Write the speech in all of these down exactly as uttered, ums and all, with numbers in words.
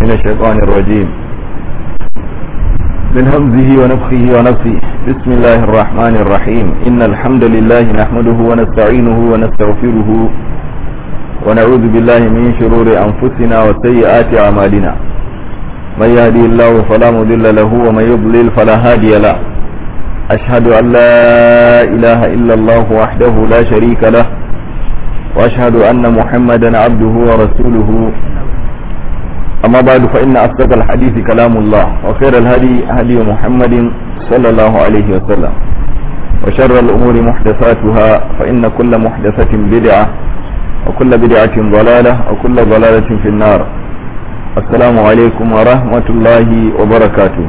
من الشيطان الرجيم من همزه ونفخه ونفسه. بسم الله الرحمن الرحيم. إن الحمد لله نحمده ونستعينه ونستغفره ونعوذ بالله من شرور أنفسنا وسيئات أعمالنا. من يهدي الله فلا مضل له ومن يضلل فلا هادي له. أشهد أن لا إله إلا الله وحده لا شريك له، وأشهد أن محمدا عبده ورسوله. أما بعد فإن أصدق الحديث كلام الله، وخير الهدي هدي محمد صلى الله عليه وسلم، وشر الأمور محدثاتها، فإن كل محدثة بدعة وكل بدعة ضلالة وكل ضلالة في النار. السلام عليكم ورحمة الله وبركاته.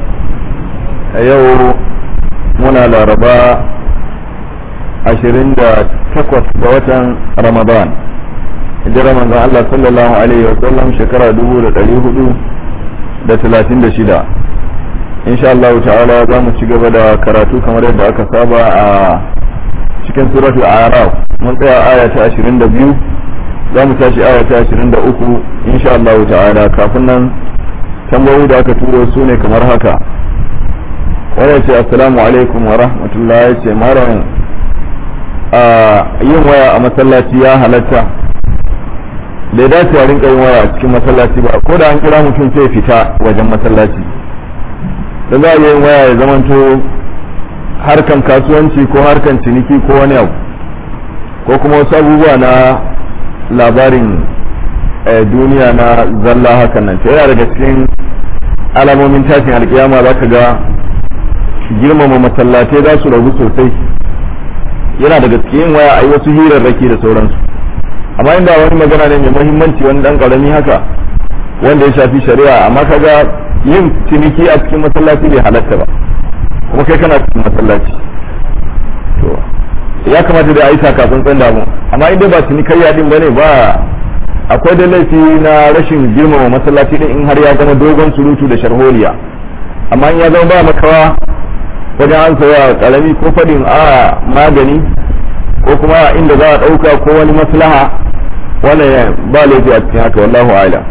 يوم منا لرباء عشرين تقوى بوتن رمضان، hijirar manzon Allah sallallahu alaihi wa sallam shekara dubu da ɗari hudu da talatin da shida. Insha Allah ta'ala za mu ci gaba da karatu kamar yadda aka saba a cikin suratul A'raf. Mun tsaya aya ta ashirin da biyu, za mu tashi aya ta ashirin da uku insha Allah ta'ala. Kafin nan tambayoyi da aka turo su ne kamar haka. Wanda ce assalamu alaikum wa rahmatullahi, ya ce malam a yin waya a masallaci ya halatta? bai dace a rinka yin waya a cikin masallaci ba, ko da an kira mutum sai fita wajen masallaci. da za a yi yin waya ya zamanto harkan kasuwanci ko harkan ciniki ko wani abu, ko kuma wasu abubuwa na labarin duniya na zalla hakan nan. ta yana daga cikin alamomin tashin alkiyama za ka ga girmama masallatai za su ragu sosai. yana daga cikin waya a yi wasu hirarraki da sauransu, amma inda wani magana ne mai muhimmanci wani dan karami haka wanda ya shafi shari'a, amma kaga yin ciniki a cikin masallaci bai halatta ba, kuma kai kana cikin masallaci, to ya kamata da aisha kafin tsan damu. amma inda ba cinikayya din bane ba, akwai da laifi na rashin girmama masallaci din in har ya zama dogon surutu da sharholiya. amma in ya zama ba makawa wajen an saya karami ko fadin a magani ko kuma inda za a ɗauka ko wani maslaha, wannan ba laifi a cikin haka, wallahu a'lam.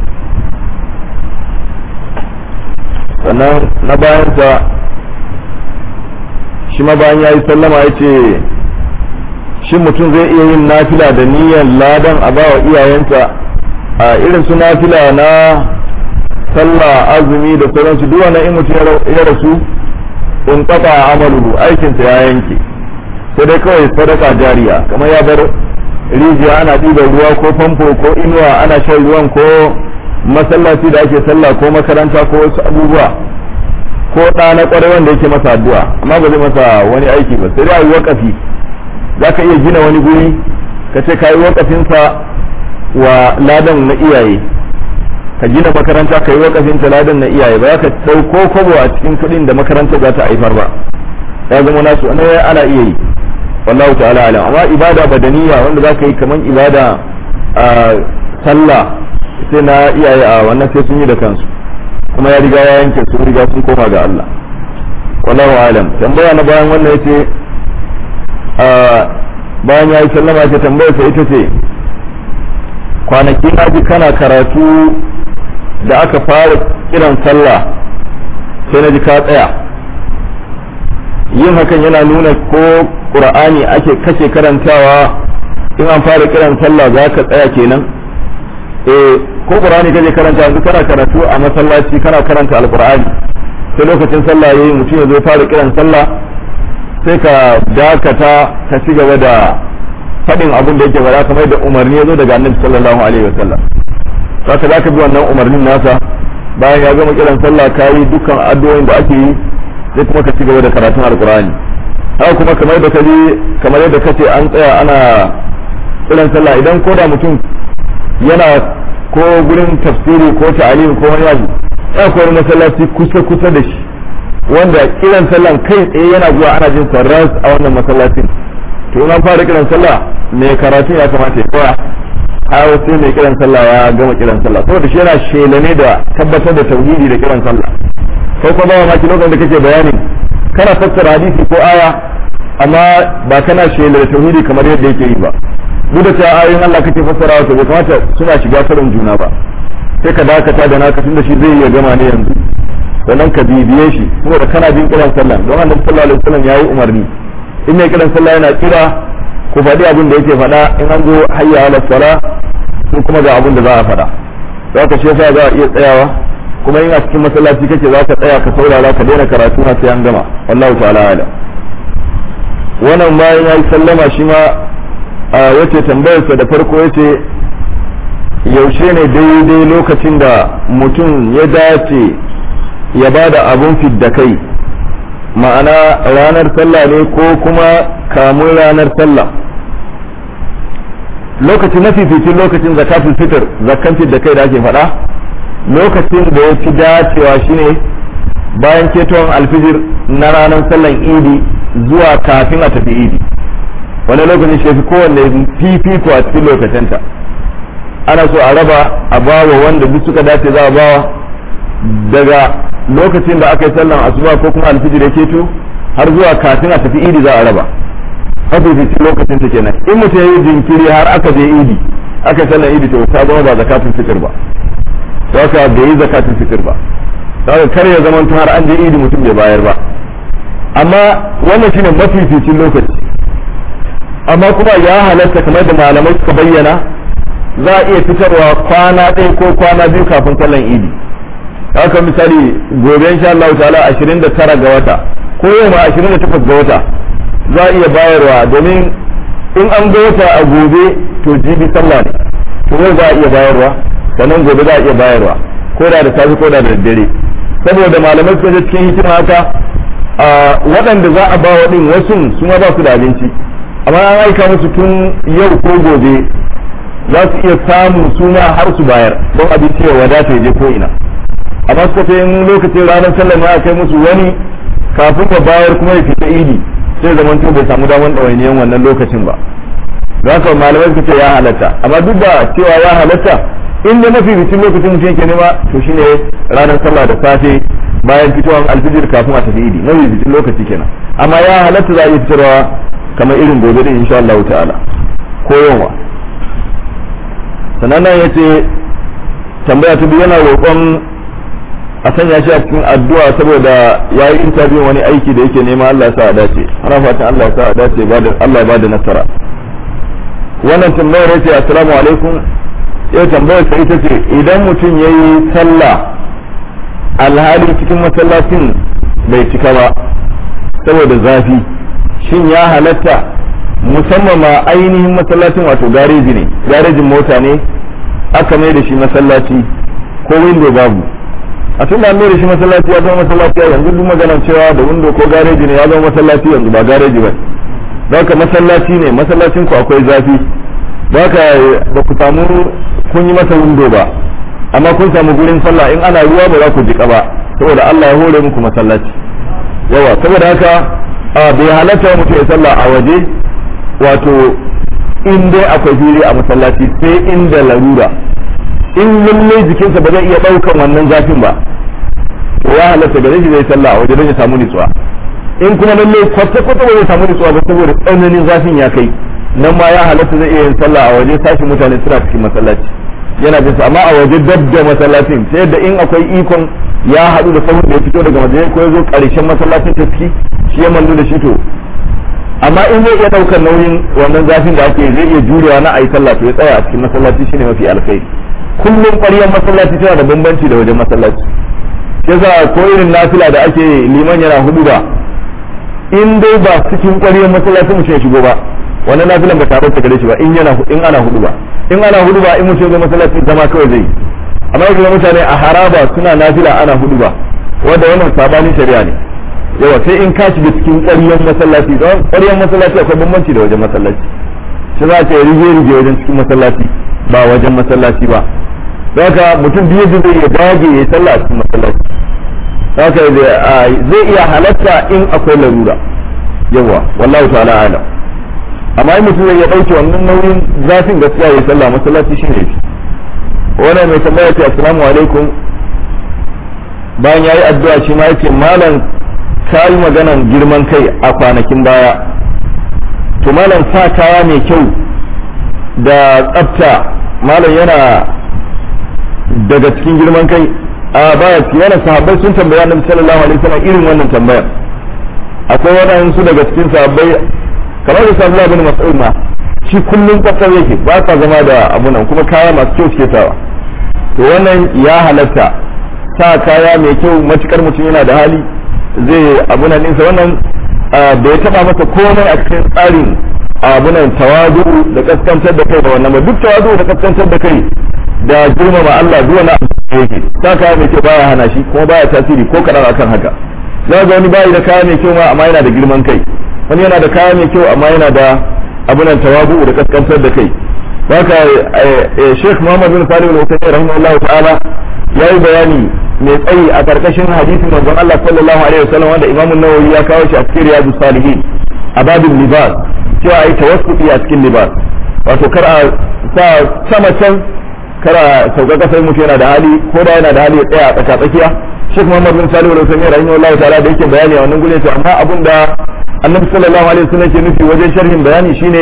sannan na bayansa shi ma bayan ya yi sallama ya ce shi mutum zai iya yin nafila da niyyar ladan a bawa iyayensa a irin su nafila na sallah, azumi da sauransu. duk wannan in mutum ya rasu in kafa amalu aikinsa ya yanke, sai dai kawai sadaka jariya, kamar ya bar rijiya ana ɗiban ruwa ko famfo ko inuwa ana shan ruwan, ko masallaci da ake sallah ko makaranta ko wasu abubuwa, ko ɗa na ƙwarai wanda yake masa addu'a, amma ba zai masa wani aiki ba. sai dai yi wakafi, za ka iya gina wani guri ka ce ka yi wakafinsa wa ladan na iyaye, ka gina makaranta ka yi wakafinta ladan na iyaye, ba za ka ɗauko kobo a cikin kuɗin da makaranta za ta haifar ba, ya zama nasu ana iya yi, wallahu ta'ala alam. amma ibada badaniya wanda za ka yi kamar ibada a sallah sai na iyaye, a wannan sai sun yi da kansu, kuma ya riga ya yanke su riga sun koma ga Allah, wallahu alam. tambaya na bayan wannan yace a bayan ya yi sallama ce tambaya sai ita ce kwanaki na ji kana karatu da aka fara kiran sallah sai na ji ka tsaya, yin hakan yana nuna ko qur'ani ake kake karantawa in an fara kiran sallah za ka tsaya kenan? eh ko qur'ani kake karanta yanzu kana karatu a masallaci kana karanta alqur'ani, sai lokacin sallah yayi mutum ya zo fara kiran sallah sai ka dakata ka ci gaba da fadin abin da yake fara kamar da umarni ya zo daga annabi sallallahu alaihi wasallam. saka zaka bi wannan umarnin nasa, bayan ya gama kiran sallah kayi dukkan addu'o'in da ake yi, sai kuma ka ci gaba da karatun alqur'ani. haka kuma kamar da kaje kamar yadda kace an tsaya ana kiran sallah, idan ko da mutum yana ko gurin tafsiri ko ta'alim ko wani abu, ya ko masallaci kusa kusa da shi wanda kiran sallan kai tsaye yana zuwa ana jin sarras a wannan masallacin, to in an fara kiran sallah mai karatu ya kamata ya koya har sai mai kiran sallah ya gama kiran sallah, saboda shi yana shelane da tabbatar da tauhidi da kiran sallah. kai ko ba ma ki lokacin da kake bayani kana fassara hadisi ko aya, amma ba kana shela da tauhidi kamar yadda yake yi ba. duk da cewa ayoyin Allah kake fassarawa to bai kamata suna shiga karin juna ba. sai ka dakata da naka tunda shi zai iya gama ne yanzu sannan ka bibiye shi kuma da kana jin kiran sallah don annabi sallallahu alaihi wasallam yayi umarni in mai kiran sallah yana kira ku faɗi abin da yake faɗa in an zo hayya ala sala ko kuma ga abin da za a faɗa za ka shi yasa za a iya tsayawa kuma in a cikin masallaci kake za ka tsaya ka saurara ka daina karatu har sai an gama wallahu ta'ala ala wannan bayan yayi sallama shi ma yace tambayarsa da farko yace yaushe ne daidai lokacin da mutum ya dace ya ba da abun fidda kai ma'ana ranar sallah ne ko kuma kamun ranar sallah lokaci mafificin lokacin zakatul fitr zakkan fidda kai da ake faɗa lokacin da ya fi dacewa shine bayan ketowar alfijir na ranar sallan idi zuwa kafin a tafi idi wani lokacin shi fi kowanne fifiko a cikin lokacinta ana so a raba a bawa wanda duk suka dace za a bawa daga lokacin da aka yi sallan asuba ko kuma alfijir ya keto har zuwa kafin a tafi idi za a raba mafificin lokacin ta kenan in mutum ya yi jinkiri har aka je idi aka yi sallan idi to ta zama ba zakatun fitr ba to haka bai yi zakatun fitr ba saboda kar ya zama har an je idi mutum bai bayar ba amma wannan shine mafificin lokaci amma kuma ya halatta kamar da malamai suka bayyana za a iya fitarwa kwana ɗaya ko kwana biyu kafin sallan idi haka misali gobe insha Allah ta'ala ashirin da tara ga wata ko yau ma ashirin da takwas ga wata za a iya bayarwa domin in an ga wata a gobe to jibi sallah ne to yau za a iya bayarwa sannan gobe za a iya bayarwa ko da da safe ko da da daddare saboda malamai suka je cikin hikima haka waɗanda za a ba wa ɗin wasu su ma ba su da abinci amma an aika musu tun yau ko gobe za su iya samu suna har su bayar don abinci ya wadata ya je ko ina amma suka ce in lokacin ranar sallah ma kai musu wani kafin ka bayar kuma ya fita idi sai zaman to bai samu damar ɗawainiyan wannan lokacin ba za ka malamai suka ce ya halatta amma duk da cewa ya halatta in da mafi bitin lokacin mutum yake nema to shine ranar sallah da safe bayan fitowar alfijir kafin a tafi idi mafi bitin lokaci kenan amma ya halatta za a iya fitarwa kamar irin gobe din insha Allah ta'ala ko yawa sannan ya ce tambaya ta biyu yana roƙon a sanya shi a cikin addu'a saboda ya yi interview wani aiki da yake nema Allah ya sa a dace ana fatan Allah ya sa a dace Allah ya bada nasara wannan tambayar ya ce assalamu alaikum yau tambayar ta ita ce idan mutum ya yi sallah alhali cikin masallacin bai cika ba saboda zafi shin ya halatta musamman ma ainihin masallacin wato gareji ne garejin mota ne aka mai da shi masallaci ko window babu a tun da mai da shi masallaci ya zama masallaci yanzu duk maganar cewa da window ko gareji ne ya zama masallaci yanzu ba gareji ba don ka masallaci ne masallacin ku akwai zafi don ka ba ku samu kun yi masa window ba amma kun samu gurin sallah in ana ruwa ba za ku jika ba saboda Allah ya hore muku masallaci yawa saboda haka bai halatta mutum ya sallah a waje wato in dai akwai fili a masallaci sai inda larura in lalle jikinsa ba zai iya daukan wannan zafin ba to ya halatta gare shi zai sallah a waje don ya samu nutsuwa in kuma lalle kwata kwata ba zai samu nutsuwa ba saboda tsananin zafin ya kai nan ma ya halatta zai iya yin sallah a waje sashi mutane suna cikin masallaci yana jinsa amma a waje dab da masallacin ta yadda in akwai ikon ya haɗu da sahun da ya fito daga majalisa ko ya zo ƙarshen masallacin ta ciki shi ya mandu da shi to amma in zai iya ɗaukar nauyin wannan zafin da ake zai iya jurewa na ayi sallah to ya tsaya a cikin masallaci shine mafi alkhairi kullum ƙwaryar masallaci tana da bambanci da wajen masallaci yasa ko irin nafila da ake liman yana hudu ba in dai ba cikin ƙwaryar masallaci mutum ya shigo ba wannan nafilan ba tare da gare shi ba in yana in ana hudu ba in ana hudu ba in mutum ya masallaci zama kawai zai amma kuma mutane a haraba suna nafila ana hudu ba wanda wannan sabanin shari'a ne yawa sai in ka shiga cikin ƙwaryar masallaci don ƙwaryar masallaci akwai bambanci da wajen masallaci shi za ka rige rige wajen cikin masallaci ba wajen masallaci ba don haka mutum biyu zai iya dage ya sallah a cikin masallaci haka zai iya halatta in akwai larura yawa wallahu ta'ala alam amma in mutum ya ɗauke wannan nauyin zafin gaskiya ya sallah masallaci shi ne wannan mai tambaya ce assalamu alaikum bayan yayi addu'a shi ma yake malam ka yi maganan girman kai a kwanakin baya to malam sa kaya mai kyau da tsafta malam yana daga cikin girman kai a baya yana sahabbai sun tambaya annabi sallallahu alaihi wasallam irin wannan tambaya akwai wadansu daga cikin sahabbai kamar da sallallahu alaihi Mas'ud ma shi kullun kasar yake ba ka zama da abunan kuma kaya masu kyau suke sawa to wannan ya halatta sa kaya mai kyau matukar mutum yana da hali zai abunan ɗinsa wannan bai taba masa komai a cikin tsarin abunan tawadu da kaskantar da kai da wannan ba duk tawadu da kaskantar da kai da girmama Allah zuwa na yake sa kaya mai kyau baya hana shi kuma baya tasiri ko kadan akan haka za ga wani bayi da kaya mai kyau ma amma yana da girman kai wani yana da kaya mai kyau amma yana da abunan tawadu da kaskantar da kai haka Sheikh Muhammad bin Salih al-Uthaymeen rahimahullahu ta'ala yayi bayani mai tsayi a karkashin hadisin manzon Allah sallallahu alaihi wasallam wanda Imam an-Nawawi ya kawo shi a cikin Riyadus Salihin a babin libas cewa ai tawassuti a cikin libas wato kar a sa sama can kar a sauka kasar mutum yana da hali ko da yana da hali ya tsaya a tsaka tsakiya Sheikh Muhammad bin Salih al-Uthaymeen rahimahullahu ta'ala da yake bayani a wannan gure to amma abinda Annabi sallallahu alaihi wasallam ke nufi wajen sharhin bayani shine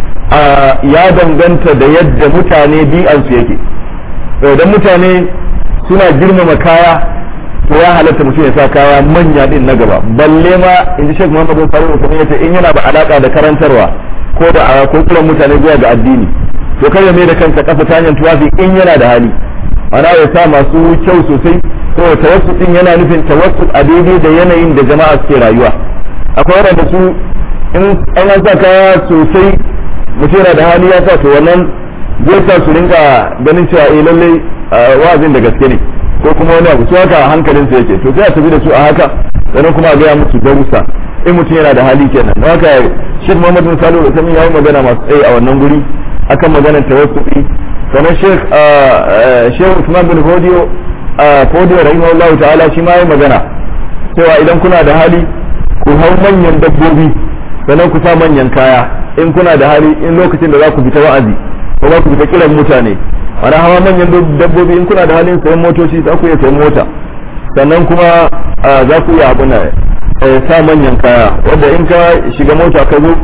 ya danganta da yadda mutane bi'ansu yake idan mutane suna girmama kaya to ya halatta mutum ya sa kaya manya din na gaba balle ma in ji Sheikh Muhammad bin Salih al-Uthaymeen yace in yana da alaka da karantarwa ko da ko kullum mutane zuwa ga addini to kar ya mai da kansa kafa tanyan tuwafi in yana da hali ana ya sa masu kyau sosai to tawassut din yana nufin tawassut a daidai da yanayin da jama'a suke rayuwa akwai wanda su in an sa kaya sosai mutum yana da hali ya sa to wannan zai sa su rinka ganin cewa eh lalle wa'azin da gaske ne ko kuma wani abu su haka hankalin su yake to sai a tafi da su a haka sannan kuma a gaya musu darussa in mutum yana da hali kenan don haka Sheikh Muhammad bin Salih al-Uthaymeen ya yi magana masu tsayi a wannan guri akan maganar tawassu'i sannan Sheikh Sheikh Usman bin Fodiyo Fodiyo rahimahullahu ta'ala shi ma ya yi magana cewa idan kuna da hali ku hau manyan dabbobi sannan ku sa manyan kaya in kuna da hali in lokacin da za ku fita wa'azi ko za ku fita kiran mutane ana hawa manyan dabbobi in kuna da halin sayan motoci za ku iya sayan mota sannan kuma za ku iya abuna sa manyan kaya wanda in ka shiga mota ka zo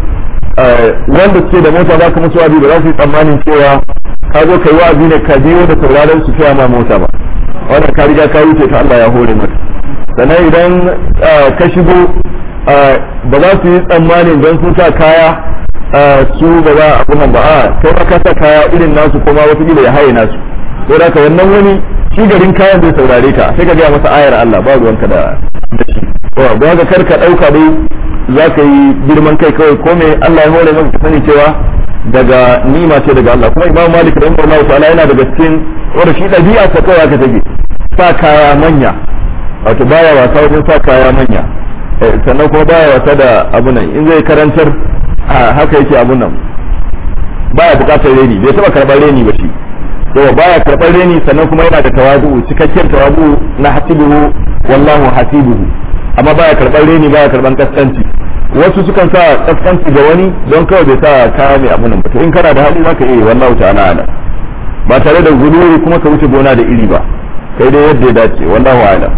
wanda suke da mota za ka musu wa'azi ba za su yi tsammanin cewa ka zo ka yi wa'azi ne ka biyo da sauraron su cewa ma mota ba wannan ka riga ka wuce ta Allah ya hore maka sannan idan ka shigo ba za su yi tsammanin don sun sa kaya su ba za a kuma ba a kai ma ka sa kaya irin nasu kuma wata gida ya haye nasu to da ka wannan wani shi garin kayan zai saurare ka sai ka gaya masa ayar Allah ba ruwanka da shi to ba ga kar ka dauka dai za ka yi girman kai kawai ko me Allah ya hore maka sani cewa daga nima ce daga Allah kuma Imam Malik rahimahullahu ta'ala yana daga cikin wanda shi dabi'a ta kawai aka take sa kaya manya wato baya wasa wajen sa kaya manya sannan kuma baya wasa da abu nan in zai karantar haka yake abun nan baya bukatar reni bai taba karbar reni ba shi to baya karbar reni sannan kuma yana da tawadu cikakken tawadu na hasibuhu wallahu hasibuhu amma baya karbar reni baya karban kaskanci wasu sukan sa kaskanci ga wani don kawai bai sa kaya mai abun nan ba to in kana da hali zaka iya wallahu ta'ala ala ba tare da guduri kuma ka wuce gona da iri ba kai dai yadda ya dace wallahu a'lam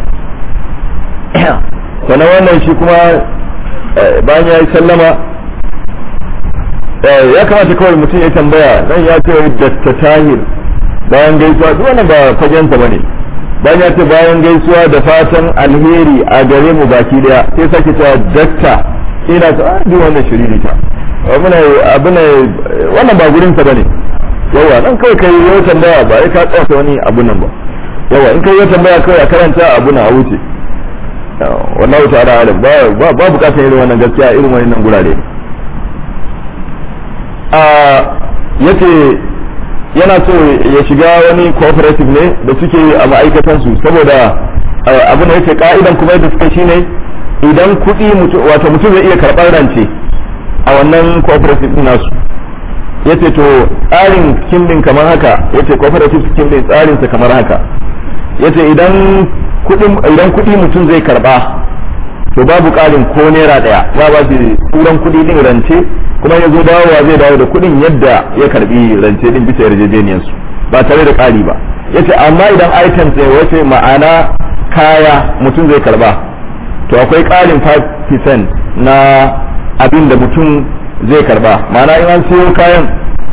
sannan wannan shi kuma bayan ya yi sallama ya kamata kawai mutum ya tambaya nan ya ce dakta tahir bayan gaisuwa duk wannan ba fagensa ba ne bayan ya ce bayan gaisuwa da fatan alheri a gare mu baki daya sai sake cewa dakta ina ta ah duk wannan shiriri ta abu ne wannan ba gurinsa ba ne yawa dan kawai kai yau tambaya ba ya ka tsaya wani abu nan ba yawa in kai yau tambaya kawai a karanta abu na a wuce wallahu ta'ala alam ba ba bukatar irin wannan gaskiya irin wannan gurare a yace yana so ya shiga wani cooperative ne da suke a ma'aikatan su saboda abu da yake ka'idan kuma yadda suka shine idan kuɗi wato mutum zai iya karɓar rance a wannan cooperative din nasu yace to tsarin scheme kamar haka yace cooperative scheme din tsarin sa kamar haka yace idan idan kuɗi mutum zai karba to babu ƙarin ko naira ɗaya za ba shi turan kuɗi din rance kuma ya zo dawowa zai dawo da kuɗin yadda ya karbi rance din bisa yarjejeniyar su ba tare da ƙari ba yace amma idan items ne wace ma'ana kaya mutum zai karba to akwai ƙarin five percent na abin da mutum zai karba ma'ana in an siyo kayan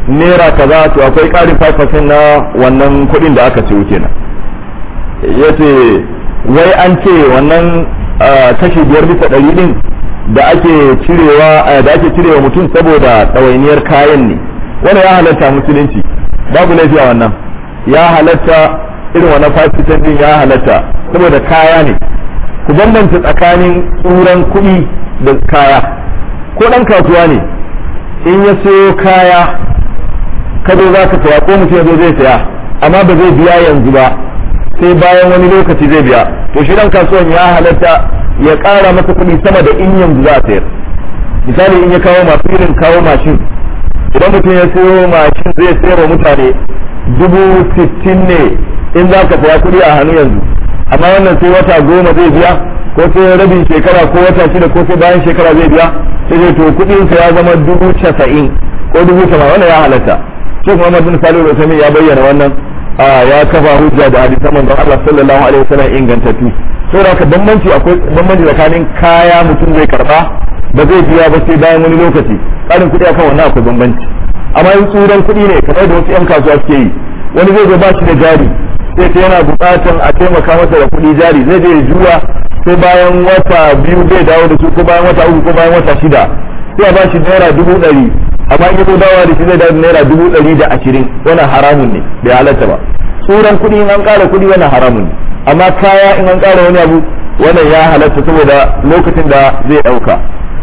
naira kaza to akwai ƙarin five percent na wannan kuɗin da aka ciwo kenan. Yace wai an ce wannan kashi biyar bisa ɗari ɗin da ake cirewa da ake cirewa mutum saboda ɗawainiyar kayan ne. Wannan ya halatta musulunci, babu laifi a wannan, ya halatta irin wannan five percent din ya halatta saboda kaya ne. Ku bambanta tsakanin tsuran kuɗi da kaya. Ko ɗan kasuwa ne in ya sayo kaya ka zo za ka saya ko mutum ya zo zai saya amma ba zai biya yanzu ba sai bayan wani lokaci zai biya, to shi ɗan kasuwan ya halatta ya ƙara masa kuɗi sama da in yanzu za a sayar. Misali in ya kawo masu irin kawo mashin, idan mutum ya sayo mashin zai sayar wa mutane dubu sittin ne in za ka saya kuɗi a hannu yanzu, amma wannan sai wata goma zai biya ko sai rabin shekara ko wata shida ko sai bayan shekara zai biya, sai dai to kuɗinsa ya zama dubu casa'in ko dubu tamanin. Wannan ya halatta. Sheikh Muhammad bin Salih al-Uthaymeen ya bayyana wannan, ya kafa hujja da hadisan manzon Allah sallallahu alaihi wasallam ingantattu. Saboda haka bambanci akwai bambanci tsakanin kaya mutum zai karba ba zai biya ba sai bayan wani lokaci, ƙarin kuɗi akan wannan akwai bambanci. Amma in tsuran kuɗi ne kamar da wasu 'yan kasuwa suke yi, wani zai zo ba shi da jari sai ta yana buƙatan a taimaka masa da kuɗi jari, zai je ya juya sai bayan wata biyu zai dawo da su ko bayan wata uku ko bayan wata shida sai a ba shi naira dubu ɗari, amma in ya zo dawowa da shi zai dawo naira dubu ɗari da ashirin. Wannan haramun ne, bai halatta ba. Tsuran kuɗi in an ƙara kuɗi wannan haramun ne, amma kaya in an ƙara wani abu wannan ya halatta saboda lokacin da zai ɗauka.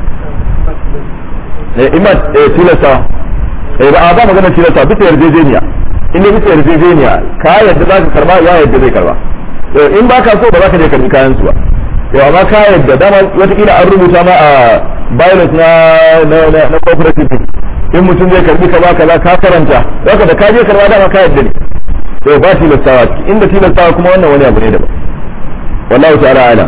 Ima tilasta ba ba magana tilasta bisa yarjejeniya, in bisa yarjejeniya ka yadda za ka karba ya yadda zai karba, in ba ka so ba za ka je karbi kayan su ba. Yau amma ka yadda dama watakila an rubuta ma a violence na na na cooperative in mutum zai karbi kaza kaza ka karanta, zaka da ka je karba dama ka yadda ne. To ba tilastawa ciki, inda tilastawa kuma wannan wani abu ne daban. Wallahu ta'ala alam.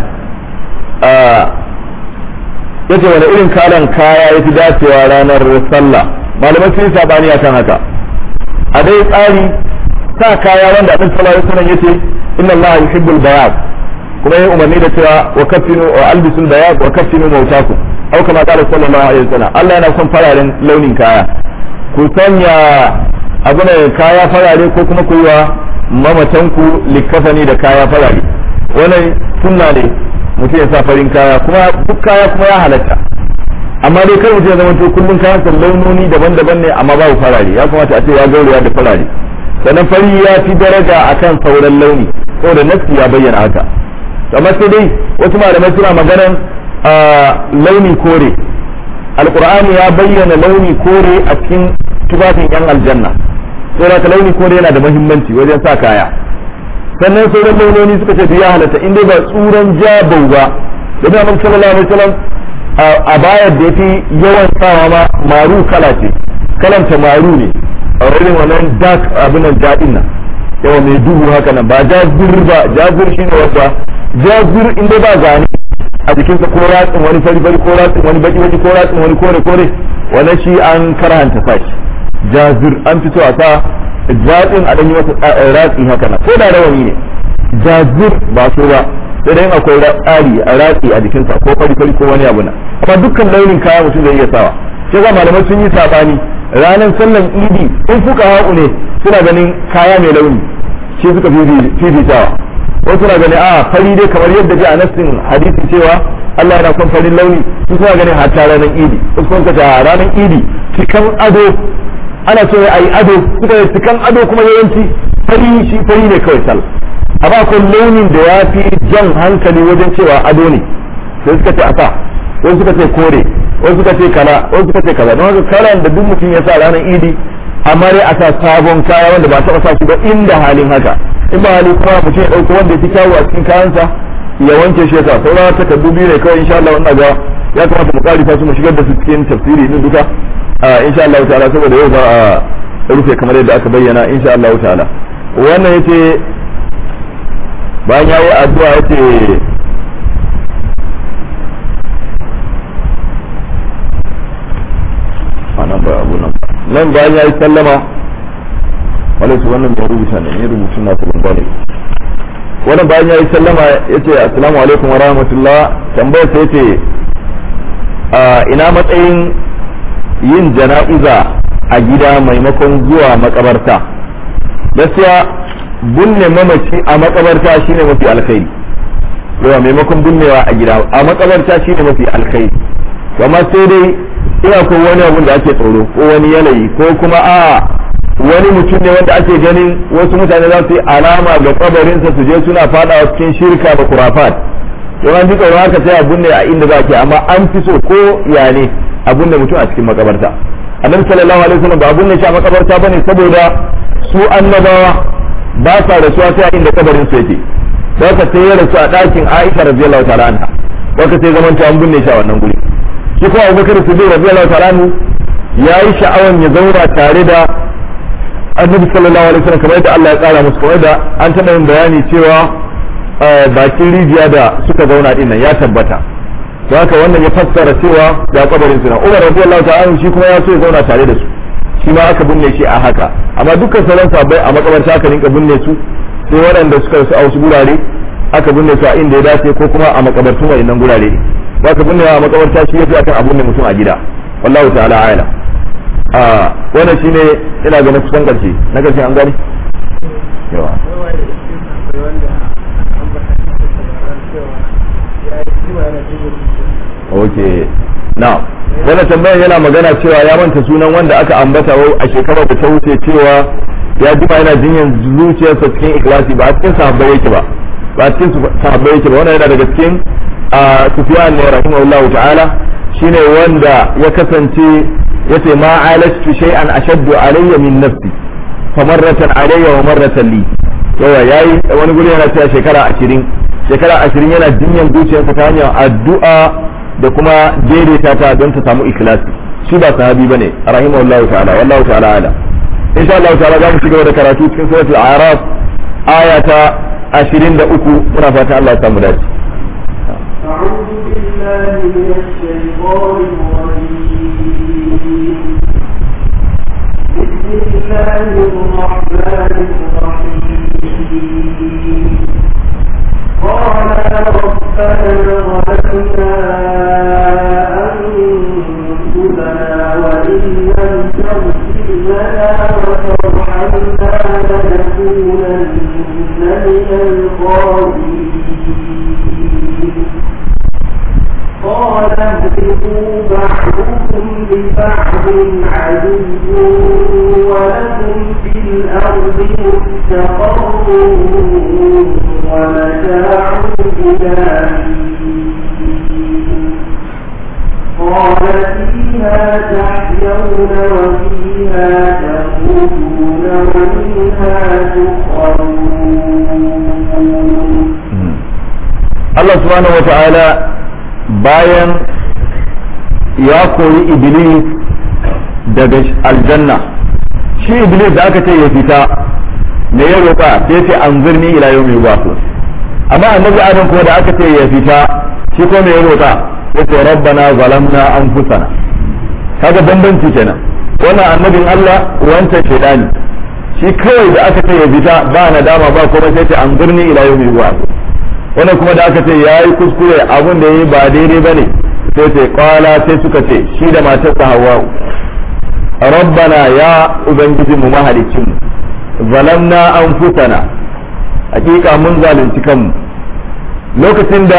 Yace wani irin kalan kaya yafi dacewa ranar sallah? Malamai sun sabani akan haka. A dai tsari sa kaya wanda Annabi sallallahu alaihi wasallam yace inna Allah yuhibbul bayad, kuma yayin umarni da cewa wa kaffinu wa albisul bayad wa kaffinu mawtakum, au kama qala sallallahu alaihi wasallam. Allah yana son fararen launin kaya, ku sanya abin kaya farare ko kuma ku yi wa mamatanku likafani da kaya farare. Wannan sunna ne mutum ya sa farin kaya, kuma duk kaya kuma ya halatta, amma dai kar mutum ya zama to kullum kayan sa launoni daban-daban ne amma babu farare. Ya kamata a ce ya gauraya da farare. Sannan fari ya fi daraja akan sauran launi saboda nafsi ya bayyana haka. Amma sai dai wasu malamai suna maganan launi kore. Alqur'ani ya bayyana launi kore a cikin tufafin yan aljanna, saboda ka launi kore yana da muhimmanci wajen sa kaya. Sannan sauran launoni suka ce ya halatta in dai ba tsuran jabau ba, da Annabi sallallahu alaihi wasallam a bayar da yafi yawan sawa ma maru kala ce, kalanta maru ne a wurin wannan dark abin nan jadin nan, yawa mai duhu haka nan, ba jazir ba. Jazir shine wata jazir in dai ba gani a jikinsa ko ratsin wani fari fari ko ratsin wani baki baki ko ratsin wani kore kore, wannan shi an karhanta sashi. Jazir an fito a sa jazin a ɗanyi masa ratsi haka nan, ko da rawani ne jazir ba so ba, sai dai akwai tsari a ratsi a jikinsa ko fari fari ko wani abu na. Amma dukkan launin kaya mutum zai iya sawa. Sai ga malamai sun yi sabani ranar sallan idi, in fuka haƙu ne suna ganin kaya mai launi shi suka fifitawa, wasu suna ganin a fari dai kamar yadda ji a nassin hadisi cewa Allah yana son farin launi, su suna ganin hatta ranar idi. Wasu sun kace ranar idi cikan ado ana so ya yi ado, suka yi cikan ado kuma yawanci fari shi fari ne kawai sal, amma akwai launin da ya fi jan hankali wajen cewa ado ne, sai suka ce a sa, wasu suka ce kore, wasu suka ce kala, wasu suka ce kaza. Don haka kalan da duk mutum ya sa ranar idi, amma dai a sa sabon kaya wanda ba taɓa sa shi ba inda halin haka. In ba hali kuma mutum ya ɗauko wanda ya fi kyawu a cikin kayansa ya wanke shi ya sa. Sauran takardu biyu ne kawai insha Allah, ina ga ya kamata mu ƙarisa su mu shigar da su cikin tafsiri din duka insha Allah ta'ala, saboda yau za a rufe kamar yadda aka bayyana insha Allah ta'ala. Wannan yace bayan yayi addu'a yace anan ba abu nan nan bayan yayi sallama, wala su wannan mai rubuta ne ne rubutun na ta bambane. Wannan bayan yayi sallama yace assalamu alaikum wa rahmatullah, tambayar sa yace ina matsayin yin jana'iza a gida maimakon zuwa makabarta. Gaskiya binne mamaci a makabarta shine mafi alkhairi, yawa maimakon binnewa a gida a makabarta shine mafi alkhairi. Amma sai dai ina ko wani abun da ake tsoro ko wani yanayi ko kuma a wani mutum ne wanda ake ganin wasu mutane za su yi alama ga kabarinsa su je suna fadawa cikin shirka da kurafat, don an ji tsoron haka sai a binne a inda za ke, amma an fi so ko ya ne a binne mutum a cikin makabarta. Annabi sallallahu alaihi wasallam ba a binne shi a makabarta bane saboda su annabawa ba sa rasuwa sai a inda kabarin su yake, ba ka sai ya rasu a ɗakin Aisha radiyallahu ta'ala anha, ba ka sai zaman ta an binne shi a wannan guri. Shi kuma Abubakar Siddiq radiyallahu ta'ala anhu yayi sha'awan ya zauna tare da Annabi sallallahu alaihi wasallam kamar yadda Allah ya tsara musu, kamar da an taɓa yin bayani cewa bakin rijiya da suka zauna din nan ya tabbata. To haka wannan ya fassara cewa ga kabarin su na Umar radiyallahu ta'ala anhu shi kuma ya so ya zauna tare da su, shi ma aka binne shi a haka. Amma dukkan sauran sahabbai a makabarta aka rinka binne su, sai waɗanda suka rasu a wasu gurare aka binne su a inda ya dace ko kuma a makabartun waɗannan gurare. Ba ka binne a makabarta shi yafi akan abun da mutum a gida. Wallahu ta'ala a'lam. A wannan shine ina ga kusan karshe na karshe an gani. Yawa. Okay. Now, wannan tambayar yana magana cewa ya manta sunan wanda aka ambata a shekarar da ta wuce cewa ya jima yana jinyan zuciyarsa cikin ikhlasi, ba a cikin sahabbai yake ba ba a cikin sahabbai yake ba. Wannan yana daga cikin Sufyan ne rahimahullahu ta'ala, shine wanda ya kasance yace ma alashtu shay'an ashaddu alayya min nafsi famarratan alayya wa marratan li. yawa yayi wani guri yana cewa shekara ashirin shekara ashirin yana jinyan zuciyarsa ta hanyar addu'a da kuma daidaita ta don ta samu ikhlasi. shi ba sahabi bane rahimahullahu ta'ala, wallahu ta'ala ala. insha Allah ta'ala za mu ci gaba da karatu cikin suratul a'raf aya ta ashirin da uku, muna fata Allah ya samu dace. أعوذ بالله من الشيطان الرجيم. بسم الله الرحمن الرحيم. قال ربنا ظلمنا أنفسنا وإن لم تغفر لنا وترحمنا لنكونن من الخاسرين. قال اهبطوا بعضكم لبعض عدو ولكم في الأرض مستقر ومتاع إلى حين. قال فيها تحيون وفيها تموتون ومنها تخرجون. Allah subhanahu wa ta'ala bayan ya kori Iblis daga aljanna, shi Iblis da aka ce ya fita me ya roƙa sai ce anzirni ila yawmi yub'ath. amma annabi Adam kuma da aka ce ya fita shi ko me ya roƙa sai ce rabbana zalamna anfusana. kaga bambanci kenan, wannan annabin Allah wancan shedani, shi kawai da aka ce ya fita ba nadama ba kuma sai ce anzirni ila yawmi yub'ath. wannan kuma da aka ce ya yi kuskure abin da ya yi ba daidai ba ne sai ce kwala sai suka ce shi da matarsa Hawwa, rabbana ya ubangiji mu mahalicin zalamna anfusana, hakika mun zalunci kanmu. lokacin da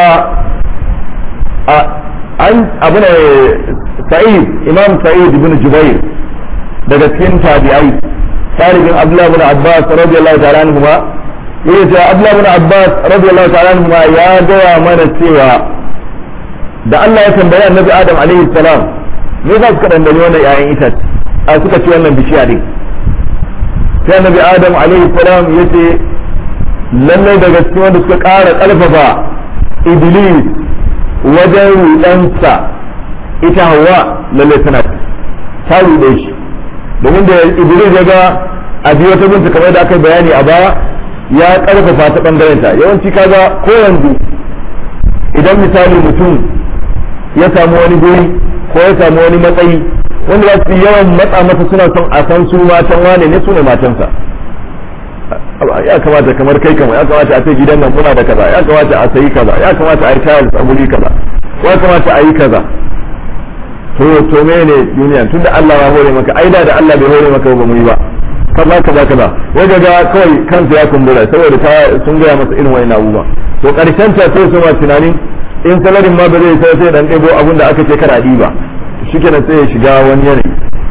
an abu ne Sa'id Imam Sa'id ibn Jubair daga cikin tabi'ai talibin Abdullah ibn Abbas radiyallahu ta'ala anhu ma yake cewa Abdullah ibn Abbas radiyallahu ta'ala anhu ya gaya mana cewa da Allah ya tambayi Annabi Adam alaihi salam me za su kadan da wannan yayin itace a suka ci wannan bishiya din, sai Annabi Adam alaihi salam yace lallai daga cikin wanda suka ƙara ƙarfafa Iblis wajen rudansa ita Hawwa lallai tana ta rude shi, domin da Iblis ya ga a biyo ta binta kamar da aka bayani a baya ya karfafa ta bangaren ta. yawanci kaga ko yanzu idan misali mutum ya samu wani guri ko ya samu wani matsayi wanda ya fi yawan matsa masa suna son a san su matan wane ne su ne matansa, ya kamata kamar kai kamar ya kamata a ce gidan nan muna da kaza, ya kamata a sayi kaza, ya kamata a yi tiles a guri kaza, ya kamata a yi kaza. to to mene duniya tunda Allah ya hore maka ai da da Allah bai hore maka ba mu yi ba kaza kaza kaza wai ga kawai kansa ya kumbura saboda ta sun gaya masa irin wani abubuwa to karshen ta sai su ma tunanin in salarin ma ba zai sai sai dan ɗebo abin da aka ce kada ba shikenan sai ya shiga wani yanayi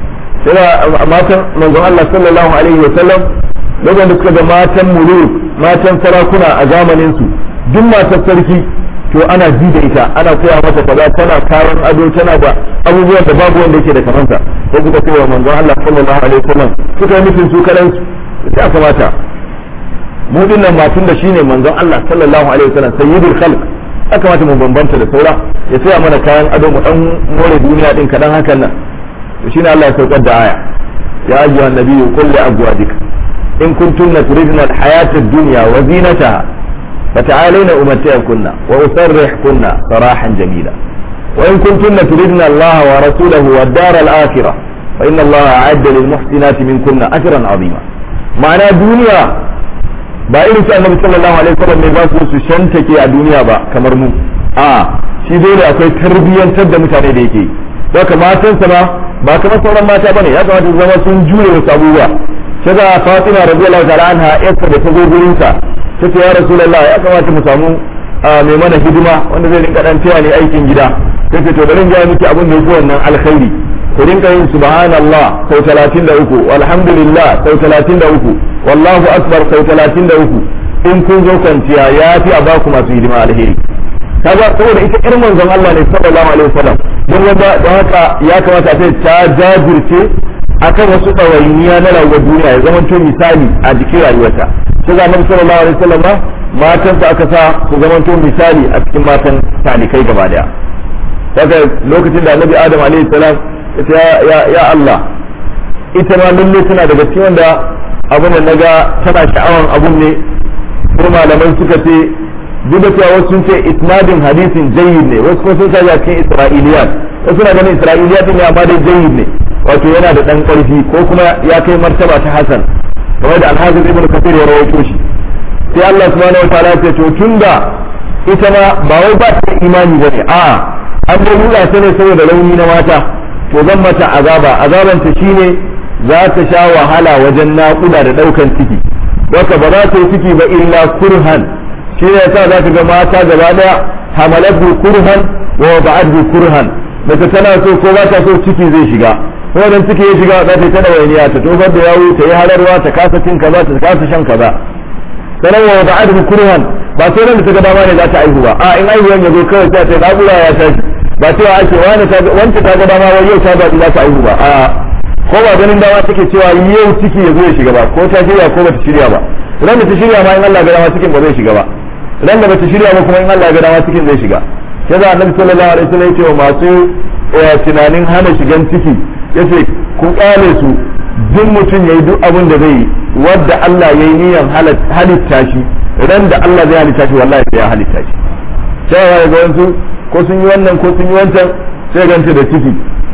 sai matan manzon Allah sallallahu alaihi wa sallam lokacin da suka ga matan muluk matan sarakuna a zamanin su duk matar sarki to ana ji da ita ana koya mata kaza tana kayan ado tana da abubuwan da babu wanda yake da kamanta sai suka ce wa manzon Allah sallallahu alaihi wa sallam suka yi nufin su karan su ya kamata mu dinnan matun da shine manzon Allah sallallahu alaihi wa sallam sayyidul khalq ya kamata mu bambanta da saura ya saya mana kayan ado mu dan more duniya din kadan hakan nan to shine Allah ya saukar da aya ya ayyuhan nabiyyu qul li azwajika in kuntunna turidna al-hayata ad-dunya wa zinataha فتعالينا أمتعكن وأسرحكن سراحا جميلا وإن كنتن تردن الله ورسوله والدار الآخرة فإن الله أعد للمحسنات منكن أجرا عظيما معنى الدنيا ba irin su annabi sallallahu alaihi wasallam ne ba su su shantake a duniya ba kamar mu a shi dole akwai tarbiyyantar da mutane da yake haka matansa ma ba kamar sauran mata bane ya kamata su zama sun jure wasu abubuwa kaga Fatima radiyallahu ta'ala anha yarsa da ta zo gurin sa tace ya rasulullah ya kamata mu samu mai mana hidima wanda zai rinka dan taya ni aikin gida tace to bari in ga miki abin da yake wannan alkhairi ku rinka yin subhanallah sau talatin da uku walhamdulillah sau talatin da uku wallahu akbar sau talatin da uku in kun zo kwanciya ya fi a baku masu hidima alheri kaga saboda ita irin manzon Allah ne sallallahu alaihi wasallam don wanda don haka ya kamata a ce ta jajirce akan wasu ɗawainiya na rayuwar duniya ya zama to misali a jikin rayuwarta sai ga Annabi sallallahu alaihi wasallam matansa aka sa su zama to misali a cikin matan talikai gaba daya daga lokacin da Annabi Adam alaihi salam ya ya Allah ita ma lalle tana daga cikin wanda abin da naga tana sha'awan abun ne ko malaman suka ce duk da cewa wasu sun ce isnadin hadisin jayyid ne wasu kuma sun sa ya cikin isra'iliyat wasu na ganin isra'iliyat ne amma dai jayyid ne wato yana da dan karfi ko kuma ya kai martaba ta hasan kamar da alhafiz ibn kathir ya rawaito shi sai Allah subhanahu wa ta'ala ya ce to tunda ita ma ba wai ba ta imani bane a an da nuna ta ne saboda rauni na mata to zan mata azaba azaban ta shine za ta sha wahala wajen naƙuda da ɗaukan ciki doka ba za ta yi ciki ba illa kurhan shi ne yasa za ka ga mata gaba daya hamalatu kurhan wa ba'adu kurhan mace tana so ko ba ta so ciki zai shiga ko dan ciki ya shiga za ta yi ta dawainiya ta tofar da yawo ta yi halarwa ta kasa cin kaza ta kasa shan kaza sanan wa ba'adu kurhan ba sai ran da ta ga dama ne za ta aihu ba a in aihuwan ya zo kawai sai ta naƙuda ya tashi ba cewa ake wani ta wanda ta ga dama wai yau ta ba za ta aihu ba a ko ba ganin dama take cewa yau ciki ya zo ya shiga ba ko ta shirya ko bata shirya ba ran da ta shirya ma in Allah ga dama cikin ba zai shiga ba ran da bata shirya ba kuma in Allah ga dama cikin zai shiga sai da Annabi sallallahu alaihi wasallam ya ce wa masu tunanin hana shigan ciki yace ku kale su duk mutum yayi duk abin da zai wadda Allah yayi niyyar halitta shi ran da Allah zai halitta shi wallahi sai ya halitta shi sai ga wasu ko sun yi wannan ko sun yi wancan sai ganta da ciki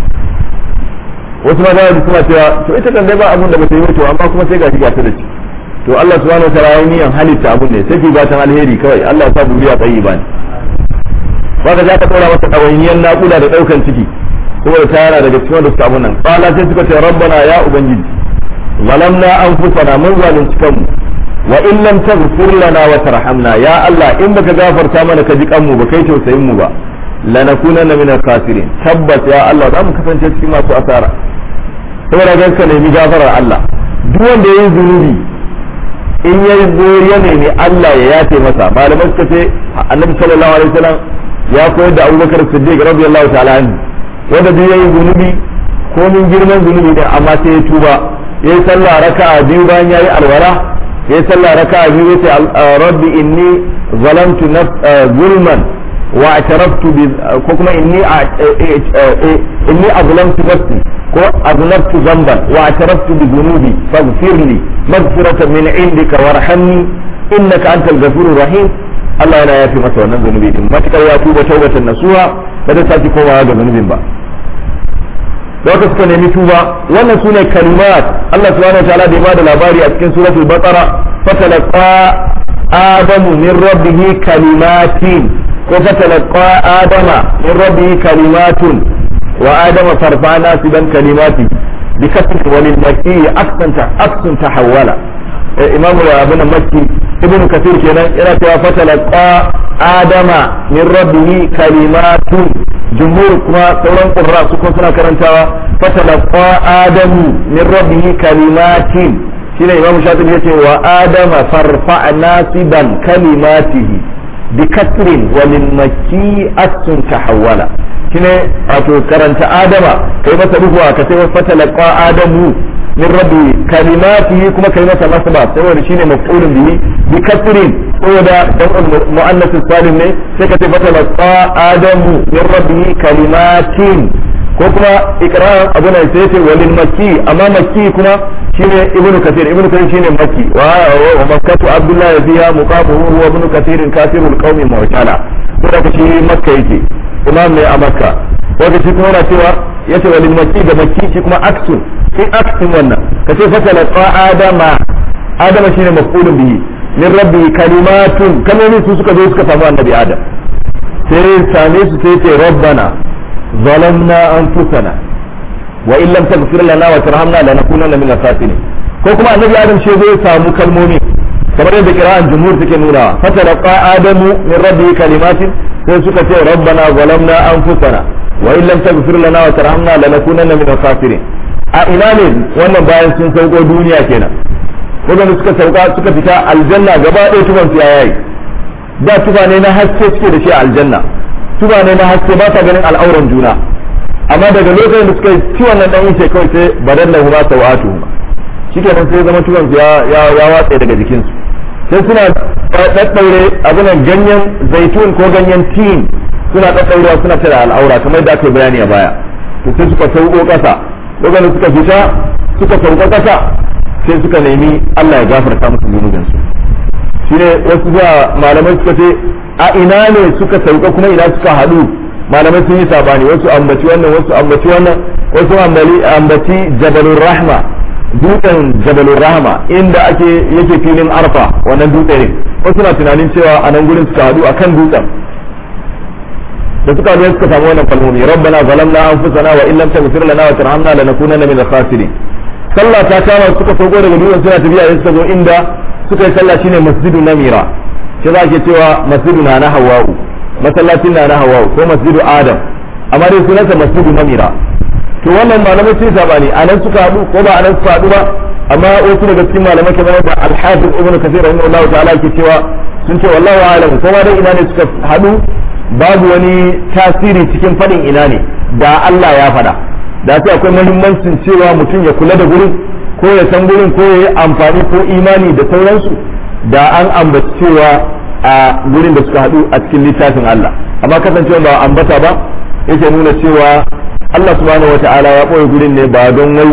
wasu ma da suna cewa to ita kan dai ba abun da ba ta yi to amma kuma sai ga shiga ta da ciki to Allah subhanahu wa ta'ala ya niyan halitta abun ne sai ki ba tan alheri kawai Allah ya sa buriya tsayi ba ne baka za ka tsora masa ɗawainiyar naƙuda da ɗaukan ciki saboda ta yana daga cikin wanda suka abun nan qala sai suka ce rabbana ya ubangiji zalamna anfusana mun zalunci kanmu wa in lam taghfir lana wa tarhamna ya Allah in baka gafarta mana ka ji kanmu ba kai tausayin mu ba lanakunanna min al-khasirin tabbas ya Allah za mu kasance cikin masu asara saboda ga ka nemi gafarar Allah duk wanda yayi zunubi in yayi zuriya ne ne Allah ya yafe masa malaman suka ce Annabi sallallahu alaihi wasallam ya koyar da Abubakar Siddiq radiyallahu ta'ala anhu wanda duk yayi zunubi ko min girman zunubi ne amma sai ya tuba yayi sallah raka'a biyu bayan yayi alwala yayi sallah raka'a biyu yace rabbi inni zalamtu zulman واعترفت ب كما اني اني اظلمت نفسي اظلمت ذنبا واعترفت بذنوبي فاغفر لي مغفرة من عندك وارحمني انك انت الغفور الرحيم الله yana yafi masa wannan zunubi din matakar ya tuba taubatan nasuha kada saki komawa ga zunubin ba da haka suka nemi tuba wannan sune kalimat Allah subhanahu wa ta'ala da ya bada labari a cikin suratul baqara fatalaqa adamu min rabbihi kalimatin ko fatalaqa adama min rabbihi kalimatun wa adama farfa nasiban kalimati bi kasr walil makki aksan ta aksan tahawwala imam ibn makki ibn kathir kenan yana cewa fatalaqa adama min rabbihi kalimatun jumhur kuma sauran qurra su kuma suna karantawa fatalaqa adamu min rabbihi kalimatin shine imam shafi'i yace wa adama farfa nasiban kalimatihi bi kasrin walil makki aksan tahawwala shine wato karanta adama kai masa ruhuwa ka sai fatalaqa adamu min rabbi kalimatihi kuma kai masa nasba saboda shine maf'ulun bihi bi kasrin saboda dan muannas salim ne sai ka ce fatalaqa adamu min rabbi kalimatin ko kuma iqrar abu ne sai ce walil makki amma makki kuma shine ibnu kathir ibnu kathir shine makki wa wa makkatu abdullah fiha muqamuhu wa ibnu kathir kafirul qaumi mu'tala saboda ka shi makka yake imam ne a makka wanda shi kuma yana cewa yace walil makki da makki shi kuma aksun sai aksun wannan ka ce fatalaqa adama adama shine maf'ulun bihi min rabbi kalimatun kalmomin su suka zo suka samu annabi adam sai same su sai ce rabbana zalamna anfusana wa in lam taghfir lana wa tarhamna lanakunanna min al-khasirin ko kuma annabi adam shi zai samu kalmomi kamar yadda kira'an jumhur take nuna fatalaqa adamu min rabbi kalimatin sai suka ce rabbana zalamna anfusana wa in lam taghfir lana wa tarhamna lanakunanna min al-khasirin a ina ne wannan bayan sun sauko duniya kenan wadanda suka sauka suka fita aljanna gaba ɗaya tuban su yayi da tuba ne na haske suke da shi a aljanna tuba ne na haske ba ta ganin al'auran juna amma daga lokacin da suka ci wannan dan yace kawai sai badallahu ma sawatu shikenan sai zama tuban su ya ya watsa daga jikin su sai suna daddaure abunan ganyen zaitun ko ganyen tin suna daddaurewa suna tare al'aura kamar da aka bayani a baya to sai suka sauko kasa lokacin suka fita suka sauka kasa sai suka nemi Allah ya gafarta musu zunubin su shine wasu zuwa malamai suka ce a ina ne suka sauka kuma ina suka haɗu malamai sun yi sabani wasu ambaci wannan wasu ambaci wannan wasu ambaci jabalur rahma dutsen jabalur rahma inda ake yake filin arfa wannan dutse ne wasu na tunanin cewa a nan gurin suka haɗu akan dutsen da suka zo suka samu wannan kalmomi rabbana zalamna anfusana wa in lam taghfir lana wa tarhamna lanakunanna min al-khasirin sallah ta kama suka sauko daga dutsen suna tafiya sai suka zo inda suka yi sallah shine masjidu namira shi za ke cewa masjidu na na hawa'u masallacin na na hawa'u ko masjidu adam amma dai sunansa masjidu namira to wannan malamai sun sabani anan suka haɗu ko ba anan suka haɗu ba amma wasu daga cikin malamai kamar da al-hafiz ibnu kathir rahimahullahu ta'ala ke cewa sun ce wallahu a'lam ko ma dai ina ne suka haɗu babu wani tasiri cikin fadin ina ne da Allah ya faɗa da sai akwai muhimmancin cewa mutum ya kula da gurin ko ya san gurin ko ya yi amfani ko imani da sauransu da an ambaci cewa a gurin da suka haɗu a cikin littafin Allah amma kasancewa ba ambata ba yake nuna cewa Allah subhanahu wata'ala ya ɓoye gurin ne ba don wai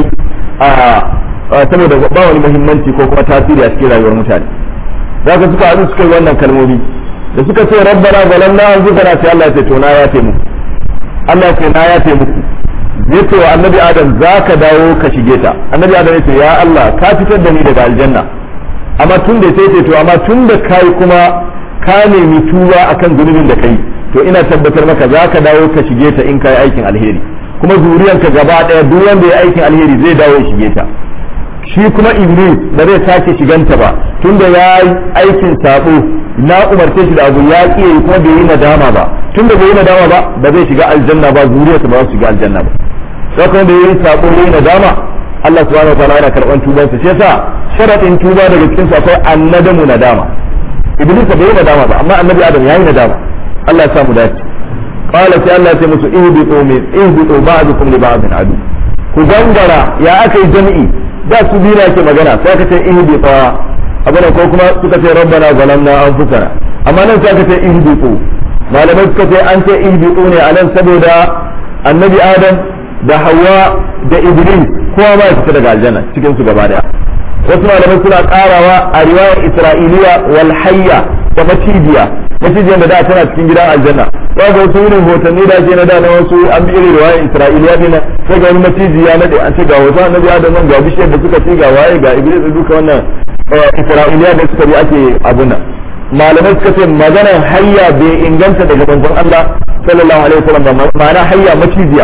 a saboda ba wani muhimmanci ko kuma tasiri a cikin rayuwar mutane za ka suka haɗu suka yi wannan kalmomi da suka ce rabbana zalamna anfusana sai Allah ya ce to na ya ce muku Allah ya ce na ya ce muku zai ce wa annabi adam za ka dawo ka shige ta annabi adam ya ce ya Allah ka fitar da ni daga aljanna amma tun da sai ce to amma tun da kai kuma ka nemi tuba akan zunubin da kai to ina tabbatar maka za ka dawo ka shige ta in kai aikin alheri kuma zuriyanka gaba daya duk wanda ya aikin alheri zai dawo ya shige ta shi kuma iblis ba zai sake shiganta ba tunda ya yi aikin sabo na umarce shi da abu ya ki yi kuma bai yi nadama ba tunda bai yi nadama ba ba zai shiga aljanna ba zuriyarsa ba za su shiga aljanna ba sai kuma da yi sabo yi nadama Allah subhanahu wa ta'ala yana karban tubansa shi yasa sharadin tuba daga cikin sa akwai annadamu nadama iblis bai yi nadama ba amma annabi adam ya yi nadama Allah ya samu dace qala sai Allah ya ce musu ihbitu min ihbitu ba'dukum li ba'din adu ku gangara ya akai jami'i da su biyu ke magana sai ka ce ihbitu abana ko kuma suka ce rabbana zalamna anfusana amma nan sai ka ce ihbitu malamai suka ce an ce ihbitu ne anan saboda annabi adam da hawa da iblis kowa ba ya fita daga aljanna cikin su gaba daya wasu malamai suna karawa a riwayar isra'iliya wal hayya da macijiya macijiyar da da tana cikin gidan aljanna za ga wasu irin hotanni da ake na da na wasu an bi irin riwayar isra'iliya ne na sai ga wani macijiya na da an ce ga wasu annabi adam nan ga bishiyar da suka ci ga waye ga iblis da duka wannan isra'iliya da suka bi ake abuna malamai suka ce maganar hayya bai inganta daga manzon Allah sallallahu alaihi wasallam ba ma'ana hayya macijiya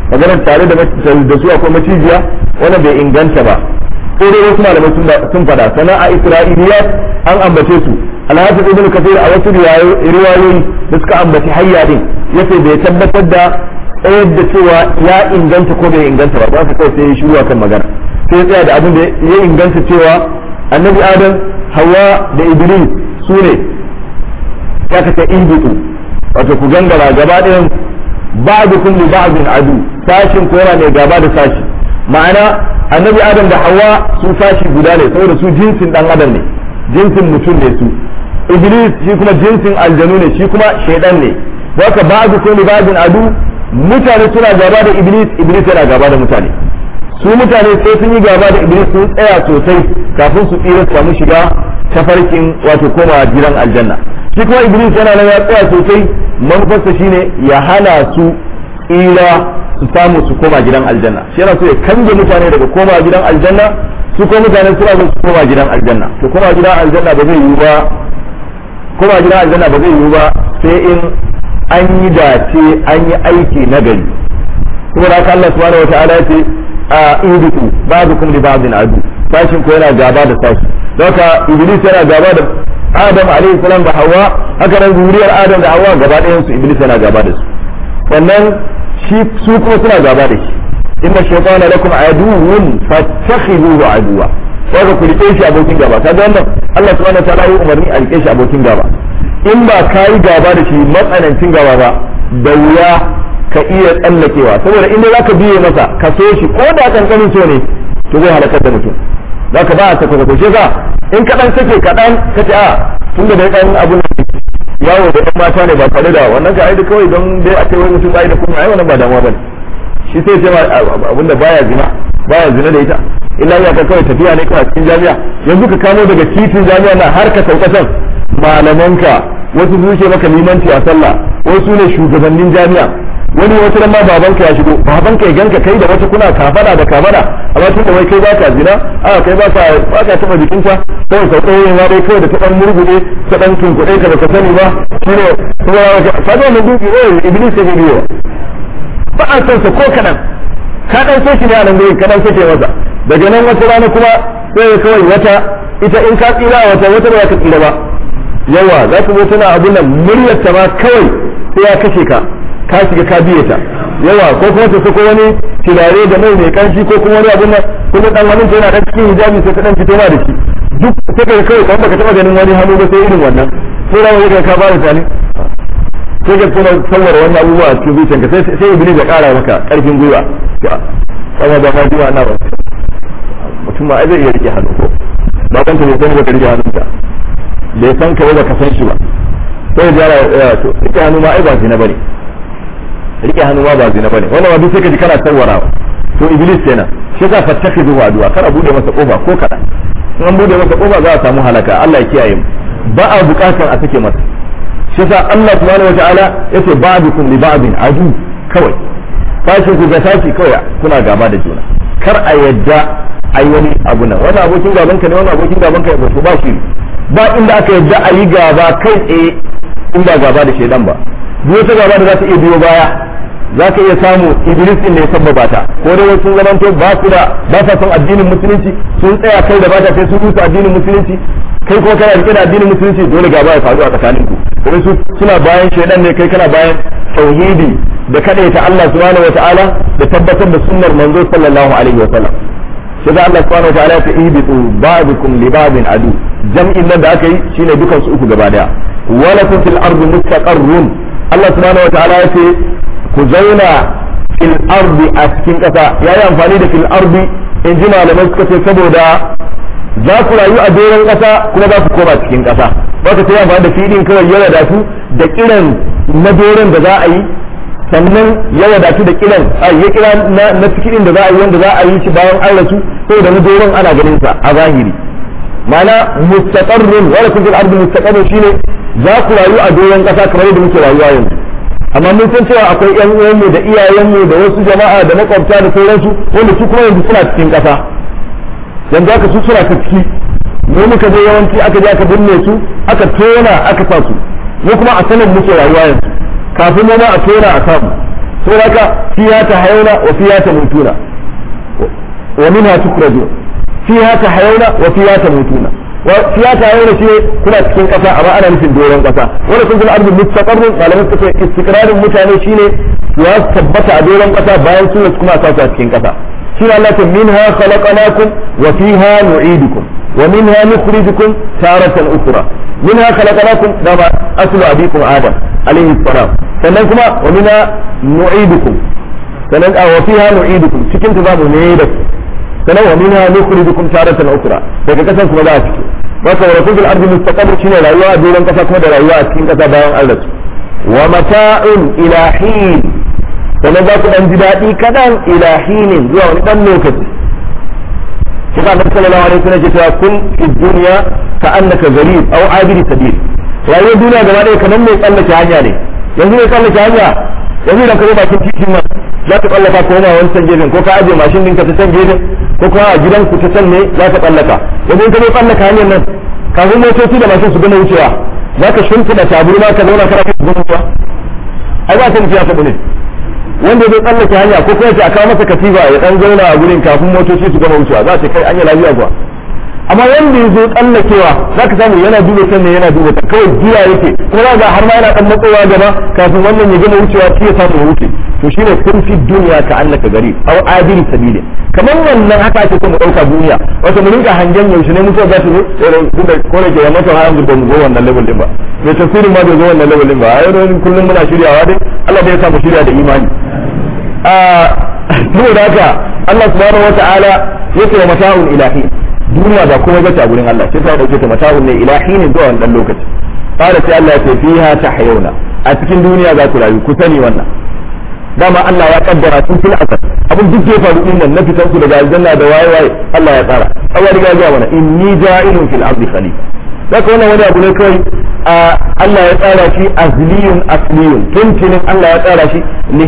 maganar tare da da su akwai macijiya wannan bai inganta ba ko dai wasu malamai sun faɗa sannan a isra'iliyat an ambace su alhafiz ibn kathir a wasu riwayoyi da suka ambaci hayya din yace bai tabbatar da tsayar da cewa ya inganta ko bai inganta ba ba su kai sai ya shiru kan magana sai tsaya da abin da ya inganta cewa annabi adam hawa da iblis su ne ya kace inbitu wato ku gangara gaba ɗayan ba'dukum li ba'din adu sashin kora ne gaba da sashi ma'ana annabi adam da hawa su sashi guda ne saboda su jinsin dan adam ne jinsin mutum ne su iblis shi kuma jinsin aljanu ne shi kuma shaidan ne haka ba'dukum li ba'din adu mutane suna gaba da iblis iblis yana gaba da mutane su mutane sai sun yi gaba da iblis sun tsaya sosai kafin su tsira su samu shiga tafarkin wato koma gidan aljanna shi kuma iblis yana nan ya tsaya sosai manufarsa shine ya hana su tsira su samu su koma gidan aljanna shi yana so ya kange mutane daga koma gidan aljanna su ko mutane suna so su koma gidan aljanna to koma gidan aljanna ba zai yiwu ba koma gidan aljanna ba zai yiwu ba sai in an yi dace an yi aiki na gari kuma da haka Allah subhanahu wataala ya ce a iduku ba'dukum li ba'din adu sashin ko yana gaba da sashi don haka iblis yana gaba da Adam alaihi salam da Hawwa haka nan zuriyar Adam da Hawwa gaba ɗayan su iblis yana gaba da su sannan shi su kuma suna gaba da shi inna shaytana lakum aduwwun fattakhiduhu aduwa kaga ku rike shi abokin gaba kaga wannan Allah subhanahu wataala ya umarni a rike shi abokin gaba in ba kai gaba da shi matsanancin gaba ba da wuya ka iya tsallakewa saboda inda zaka biye masa ka so shi ko da kankanin so ne to zai halakar da mutum zaka ba ta kwata shi ka in ka dan sake ka dan ka ce a tunda dai dan abu yawo da ɗan mata ne ba tare da wannan ka aida kawai don dai a ce wai mutum bai da kuma ai wannan ba damuwa bane shi sai ce ma abinda baya zina baya zina da ita illa ya ka kawai tafiya ne kawai cikin jami'a yanzu ka kamo daga titin jami'a na har ka sauka can malamanka wasu su ce maka limanci a sallah wasu ne shugabannin jami'a wani wata ran ma babanka ya shigo babanka ya ganka kai da wata kuna kafada da kafada amma tun da wai kai baka zina a kai baka baka taba jikinta sai sauka yin ma dai kawai da ta dan murgude ta dan tunkuɗe ka baka sani ba shine kuma ka ga wannan dubi eh iblis ya biyo ba a san sa ko kadan ka dan sai shi ne a nan gurin ka dan sai masa daga nan wata rana kuma sai kawai wata ita in ka tsira wata wata ba ka tsira ba yawa za ka zo tana abun nan muryar ta ma kawai sai ya kashe ka ka shiga ka biye ta yawa ko kuma ta sako wani turare da mai mai kanshi ko kuma wani abun nan kuma dan hannun ta yana dan cikin hijabi sai ta dan fito ma da shi duk sai ka kai kan baka taba ganin wani hannu ba sai irin wannan sai rawa yake ka bada tani sai ka kuma sawar wannan abubuwa a cikin zuciyarka sai sai iblis ya kara maka karfin gwiwa kuma da ma jiwa na ba mutum ma zai iya rike hannu ko ba kanta ne sai ka rike hannunta bai san ka ba ka san shi ba sai ya to rike hannu ma ai ba zina bane rike hannu ma ba zina bane wannan wani sai ka ji kana sawarawa to iblis kenan shi ka fattaki zuwa addu'a kar a bude masa kofa ko kada in an bude masa kofa za a samu halaka Allah ya kiyaye mu ba a bukatar a sake masa shi yasa Allah subhanahu wataala yace ba'dukum li ba'din adu kawai sashi ku ga sashi kawai kuna gaba da juna kar a yadda ai wani abu nan wannan abokin gaban ka ne wannan abokin gaban ka ba ba shi ba inda aka yadda a yi gaba kai tsaye in ba gaba da shedan ba duk wata gaba da za ta iya biyo baya za ka iya samu iblis din ne ya sabbaba ta ko dai wasu zamanto ba su da ba sa son addinin musulunci sun tsaya kai da ba ta sai sun rusa addinin musulunci kai ko kana rike da addinin musulunci dole gaba ya faru a tsakaninku kuma su suna bayan shedan ne kai kana bayan tauhidi da kada ta Allah subhanahu wataala da tabbatar da sunnar manzo sallallahu alaihi wasallam sai da Allah subhanahu wataala ya ibitu ba'dukum li ba'din adu jam'in nan da aka yi shine dukan su uku gaba daya wala fil ardi mustaqarrun Allah subhanahu wataala ya ce ku zauna fil ardi a cikin kasa yayi amfani da fil ardi in ji malamai suka ce saboda za ku rayu a doron kasa kuma za ku koma cikin kasa ba ka sai amfani da filin kawai ya wadatu da kiran na doron da za a yi sannan ya wadatu da kiran ya kira na cikin da za a yi wanda za a yi shi bayan an rasu saboda na doron ana ganin sa a zahiri mana mustaqarrun wala kun fil ardi mustaqarrun shine za ku rayu a doron kasa kamar yadda muke rayuwa yanzu amma mun san cewa akwai yan uwanmu da iyayenmu da wasu jama'a da makwabta da sauransu wanda su kuma yanzu suna cikin kasa yanzu aka su suna ta ciki mu muka je yawanci aka je aka binne su aka tona aka sa su mu kuma a sanin muke rayuwa yanzu kafin mu ma a tona a samu to haka fiha tahayuna wa fiha tamutuna wa minha tukhrajun fiha tahayuna wa fiha tamutuna wa fiha tahayuna shi kuna cikin kasa amma ana nufin doron kasa wanda kun ga arzikin mustaqarrin malamin suka ce istiqrarin mutane shine ya tabbata a doron kasa bayan sun kuma sa a cikin kasa shine Allah ta minha khalaqnakum wa fiha nu'idukum wa minha nukhrijukum taratan ukhra minha khalaqnakum dama aslu abikum adam alayhi salam sannan kuma wa minha nu'idukum sannan wa fiha nu'idukum cikin ta zamu ne da sannan wa minha nukhrijukum taratan ukhra daga kasan kuma za a fito baka wa rasul al-ardi mustaqarr shine rayuwa a doron kasa kuma da rayuwa a cikin kasa bayan Allah wa mata'un ila hin sannan za ku dan ji daɗi kaɗan ila hinin zuwa wani ɗan lokaci shi ka nabi sallallahu alaihi wasallam ya ce kun fi duniya ka annaka gharib aw abiri sabil rayuwar duniya gaba ɗaya kamar mai tsallake hanya ne yanzu mai tsallake hanya yanzu da ka zo bakin titin nan za ka tsallaka ko ma wani can gefen ko ka aje mashin ɗinka ta can gefen ko kuma a gidan ku ta can ne za ka tsallaka yanzu in ka zo tsallaka hanyar nan kafin motoci da mashin su gama wucewa za ka shimfiɗa taburma ka zauna kana kai gudun kuwa ai ba ta nufi ya taɓa ne wanda zai tsallake hanya ko kuma ce a kawo masa katiba ya dan zauna a gurin kafin motoci su gama wucewa za ta kai an yi lafiya kuwa amma wanda ya zo tsallakewa za ka samu yana duba can ne yana duba ta kawai jiya yake kuma za har ma yana dan matsowa gaba kafin wannan ya gama wucewa shi ya samu ya wuce to shine kun fi duniya ka annaka gari aw adil sabili kamar wannan haka ake son mu dauka duniya wato mu rinka hangen yaushe ne mutuwa za ta zo da kore ke ya mata har da mu zo wannan level din ba mai tafsirin ma bai zo wannan level din ba ai kullum muna shiryawa dai Allah bai sa mu shirya da imani a saboda haka Allah subhanahu wata'ala yake wa mata'un ilahi duniya ba kuma bace a gurin Allah sai ta dauke ta mata'un ne ilahi ne zuwa wannan lokaci fara sai Allah ya ce fiha tahyauna a cikin duniya za ku rayu ku sani wannan dama Allah ya kaddara tun fil asal abin duk ya faru din nan na fitan ku daga aljanna da waye waye Allah ya tsara Allah riga ya mana inni ja'ilun fil ardi khalifa zaka wannan wani abu ne kai Allah ya tsara shi azliyun asliyun tuntunin Allah ya tsara shi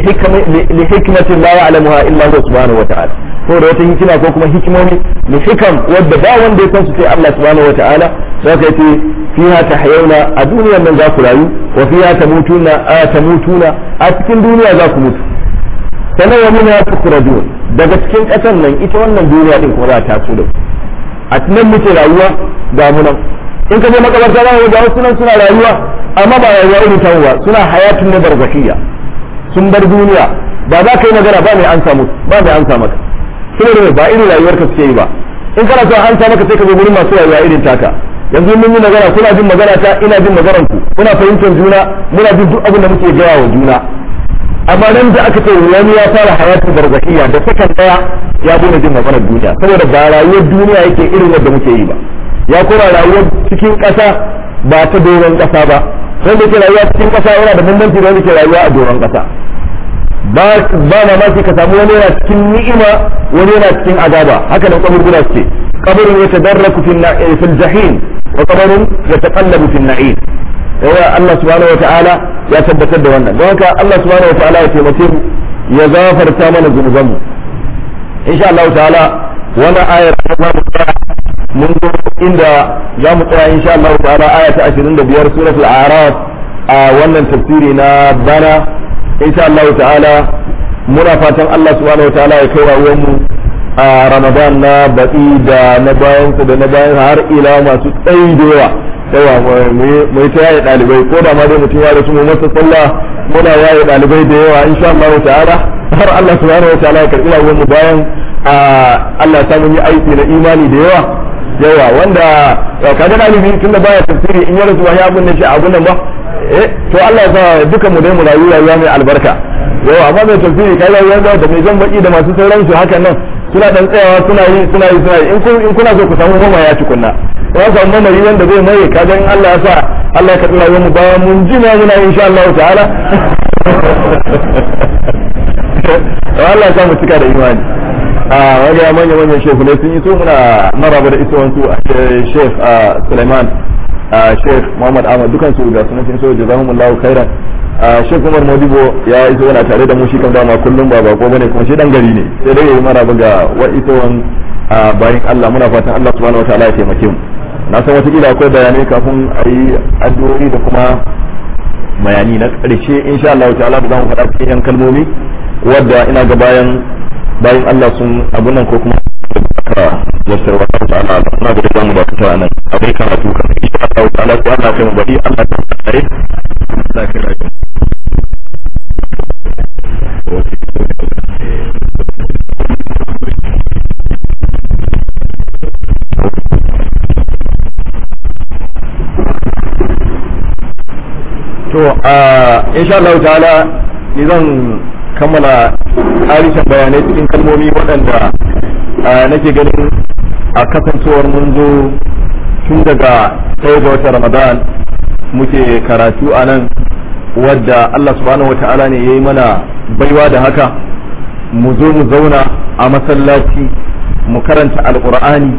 li hikmatin la ya'lamuha illa huwa subhanahu wa ta'ala ko da wata hikima ko kuma hikimomi li hikam wadda ba wanda ya san su sai Allah subhanahu wa ta'ala zaka yace fiha tahyawna a duniyar nan za ku rayu wa fiha tamutuna a tamutuna a cikin duniya za ku mutu sanan wa minha tukhrajun daga cikin kasan nan ita wannan duniya din kuma za ta taso da a nan muke rayuwa ga mu nan in ka je makabarta za ka ga wasu nan suna rayuwa amma ba rayuwa irin ta ba suna hayatun na barzakhiya sun bar duniya ba za ka yi magana ba mai ansa musu ba mai ansa maka saboda ba irin rayuwar ka suke yi ba in kana so an sa maka sai ka zo gurin masu rayuwa irin taka yanzu mun yi magana kuna jin magana ta ina jin maganar ku kuna fahimtar juna muna jin duk abin da muke gaya wa juna amma nan da aka ce wani ya fara hayatun barzakhiya da sakan daya ya daina jin maganar duniya saboda ba rayuwar duniya yake irin wanda muke yi ba ya kora rayuwar cikin ƙasa ba ta doron ƙasa ba wanda ke rayuwa cikin ƙasa yana da bambanci da wanda ke rayuwa a doron ƙasa ba ba mamaki ka samu wani yana cikin ni'ima wani yana cikin azaba haka da kaburbura suke kabarin ya tadarraku fil jahim wa kabarin ya taqallabu fil na'im yawa Allah subhanahu wa ta'ala ya tabbatar da wannan don haka Allah subhanahu wa ta'ala ya taimake mu ya gafarta mana zunubanmu insha Allah ta'ala wannan ayar ta mun zo inda za mu tsaya insha Allah ta'ala aya ta ashirin da biyar suratul a'raf a wannan tafsiri na bana insha Allah ta'ala muna fatan Allah subhanahu wa ta'ala ya kai rayuwar mu a Ramadan na baɗi da na bayan da na bayan har ila masu tsayi da yawa yawa mai ta yaye ɗalibai ko da ma dai mutum ya rasu mu masa sallah muna yaye ɗalibai da yawa insha Allah ta'ala har Allah subhanahu wa ta'ala ya karɓi rayuwar mu bayan Allah ya samu yi aiki na imani da yawa yawa wanda kaga dalibi tunda baya tafsiri in ya rasu wani abun da shi abun nan ba eh to Allah ya sa duka mu dai mu rayu rayuwa mai albarka yawa amma mai tafsiri kai rayuwa da mai zan baki da masu sauran su hakan nan suna dan tsayawa suna yi suna yi suna yi in kun in kuna so ku samu mama ya tukunna ya samu mamari wanda zai mai kaga in Allah ya sa Allah ya karɓi rayuwar mu bayan mun jima muna insha Allah ta'ala Allah ya sa mu cika da imani a wajen manyan manyan shehu ne sun iso muna maraba da isowar su a Sheikh Sulaiman Sheikh Muhammad Ahmad dukan su ga sunan sun so jazahumullahu khairan Sheikh Umar Modibo ya iso yana tare da mu shi kan dama kullum ba bako bane kuma shi dan gari ne sai dai yayi maraba ga wa isowan bayin Allah muna fatan Allah subhanahu wataala ya taimake mu na san wata kila akwai bayanai kafin a yi addu'o'i da kuma bayani na ƙarshe insha Allah ta'ala da zamu faɗa cikin yan kalmomi wadda ina ga bayan bayan Allah sun abun nan ko kuma ka wasar wa ta'ala na ga da mu da ta nan abai karatu kan insha Allah ta'ala ko Allah kai mu bari Allah ta tsare Allah kai rai to a insha Allah ta'ala ni zan kammala harshen bayanai cikin kalmomi waɗanda nake ganin a kasancewar mun zo tun daga ɗaya ga watan Ramadan muke karatu a nan wadda Allah subhanahu wa ta'ala ne ya yi mana baiwa da haka mu zo mu zauna a masallaci mu karanta alƙur'ani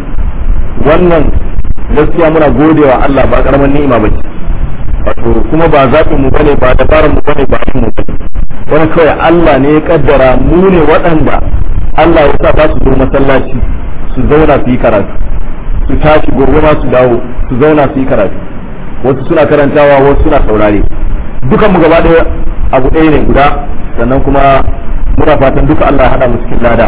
wannan gaskiya muna godewa Allah ba ƙaramin ni'ima ba ce wato kuma ba zaɓin mu bane ba dabarar mu bane ba mu bane wani kawai Allah ne ya kaddara mu ne waɗanda Allah ya sa ba su zo masallaci su zauna su yi karatu su tashi gobe ma su dawo su zauna su yi karatu wasu suna karantawa wasu suna saurare dukan mu gaba ɗaya abu ɗaya ne guda sannan kuma muna fatan duka Allah ya haɗa mu cikin lada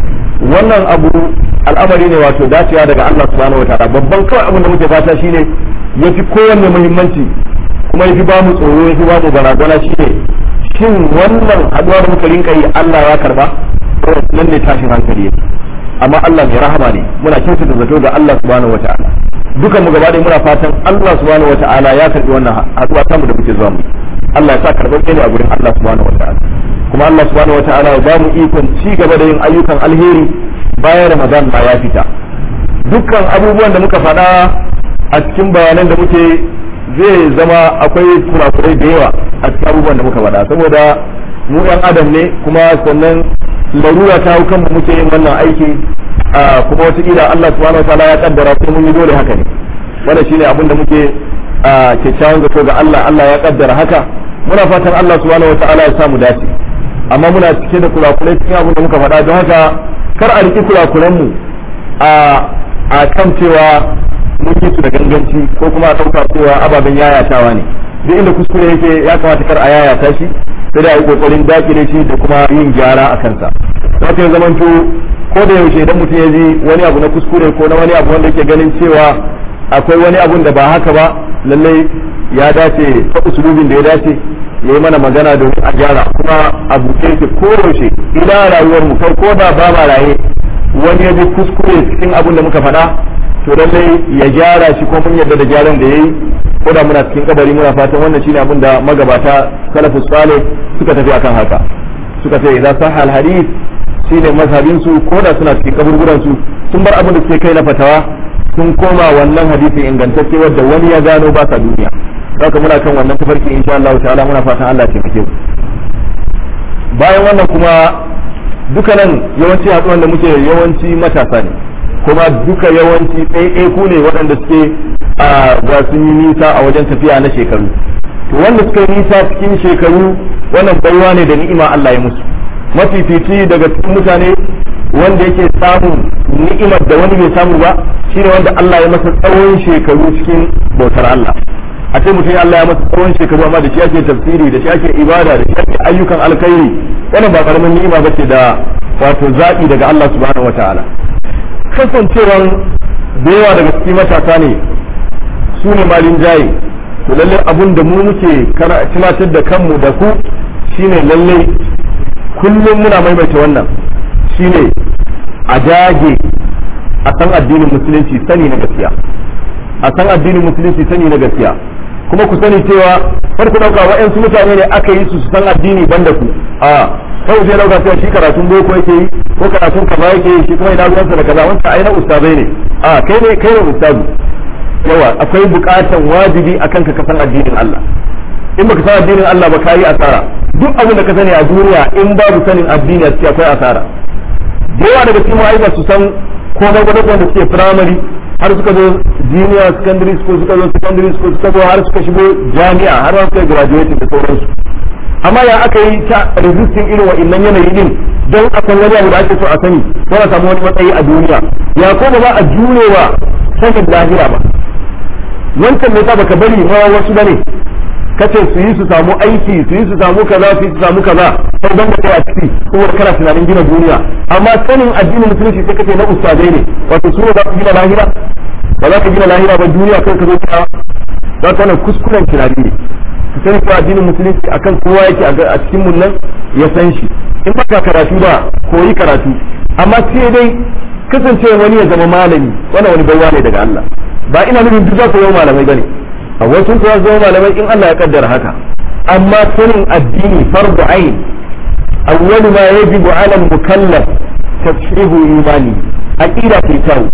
wannan abu al'amari ne wato dacewa daga Allah subhanahu wataala babban kawai abin da muke fata shine yafi kowanne muhimmanci kuma yafi ba mu tsoro yafi ba mu barazana shine shin wannan haduwa da muka rinka yi Allah ya karba ko nan ne tashin hankali yake amma Allah mai rahama ne muna kyautata zato ga Allah subhanahu wataala dukan mu gaba ɗaya muna fatan Allah subhanahu wataala ya karbi wannan haduwa ta mu da muke zuwa mu Allah ya sa karɓar ne a gurin Allah subhanahu wataala kuma Allah subhanahu wataala ya ba mu ikon ci gaba da yin ayyukan alheri bayan Ramadan ma ya fita dukkan abubuwan da muka faɗa a cikin bayanan da muke zai zama akwai kurakurai da yawa a cikin abubuwan da muka faɗa saboda mu ɗan adam ne kuma sannan larura ta hau kanmu muke yin wannan aiki kuma wata kila Allah subhanahu wataala ya kaddara sai mun yi dole haka ne wannan shine abin da muke kyakkyawan zato ga Allah Allah ya kaddara haka muna fatan Allah subhanahu wataala ya samu dace amma muna cike da kurakurai cikin abin da muka faɗa don haka kar a riki kurakuran mu a kan cewa mun yi su da ganganci ko kuma a ɗauka cewa ababen yayatawa ne duk inda kuskure yake ya kamata kar a yayata shi sai da a yi kokarin dakile shi da kuma yin gyara a kansa haka ya zamanto ko da yaushe idan mutum ya ji wani abu na kuskure ko na wani abu wanda yake ganin cewa akwai wani abun da ba haka ba lallai ya dace ta usulubin da ya dace ya yi mana magana domin a gyara kuma a buɗe yake ko yaushe ina rayuwar mu kai ko da ba ma raye wani ya ji kuskure cikin abun da muka faɗa to lallai ya gyara shi ko mun yarda da gyaran da yayi ko da muna cikin kabari muna fatan wannan shine abin da magabata salafus salih suka tafi akan haka suka ce idan sahha al hadith shine mazhabin su ko da suna cikin kaburburan su sun bar abin da suke kai na fatawa sun koma wannan hadisi ingantacce wanda wani ya gano ba sa duniya haka muna kan wannan tafarki insha Allah ta'ala muna fatan Allah ya taimake mu bayan wannan kuma dukanan yawanci haɗuwan da muke yawanci matasa ne kuma duka yawanci ɗaiɗai ku ne waɗanda suke a ga sun yi nisa a wajen tafiya na shekaru to wanda suka yi nisa cikin shekaru wannan baiwa ne da ni'ima Allah ya musu mafifici daga cikin mutane wanda yake samun ni'imar da wani bai samu ba shine wanda Allah ya masa tsawon shekaru cikin bautar Allah a ce mutum Allah ya masa tsawon shekaru amma da shi ake tafsiri da shi ake ibada da shi ake ayyukan alkhairi wannan ba karamin ni'ima bace da wato zaɓi daga Allah subhanahu wataala kasancewan da yawa daga cikin matasa ne su ne malin jaye to lalle abun da mu muke tunatar da kanmu da ku shine lalle kullum muna maimaita wannan shine a dage a san addinin musulunci sani na gaskiya a san addinin musulunci sani na gaskiya kuma ku sani cewa farko dauka wa'yansu mutane ne aka yi su su san addini banda ku a kawai sai dauka cewa shi karatun boko yake yi ko karatun kaza yake yi shi kuma ina ruwansa da kaza wancan ai na ustazai ne a kai ne kai ne ustazu yawa akwai bukatan wajibi akan ka san addinin Allah in baka san addinin Allah ba kai asara duk abin da ka sani a duniya in babu sanin addini a ciki akwai asara da yawa daga cikin ma'aikata su san ko da gwada da suke primary har suka zo junior secondary school suka zo secondary school suka zo har suka shigo jami'a har suka graduate da sauransu amma ya aka yi ta resisting irin wa'annan yanayi din don a san wani abu da ake so a sani ko a samu wani matsayi a duniya ya ko ba a jurewa sanin lahira ba wancan ne ta baka bari ma wasu bane kace su yi su samu aiki su yi su samu kaza su yi su samu kaza sai dan da kai a ciki kuma kana tunanin gina duniya amma sanin addinin musulunci sai kace na ustadai ne wato su ne za su gina lahira ba za ka gina lahira ba duniya kai ka zo ka za ka wannan kuskuren tunani ne ka sani ko addinin musulunci akan kowa yake a cikin mun nan ya san shi in baka karatu ba koyi karatu amma sai dai kasancewa wani ya zama malami wannan wani baiwa ne daga Allah ba ina nufin duk za ku zama malamai bane a wasu kuwa zama malamai in Allah ya kaddara haka amma sanin addini fardu ain awwalu ma yajibu ala al-mukallaf tashihu imani aqida ta kyau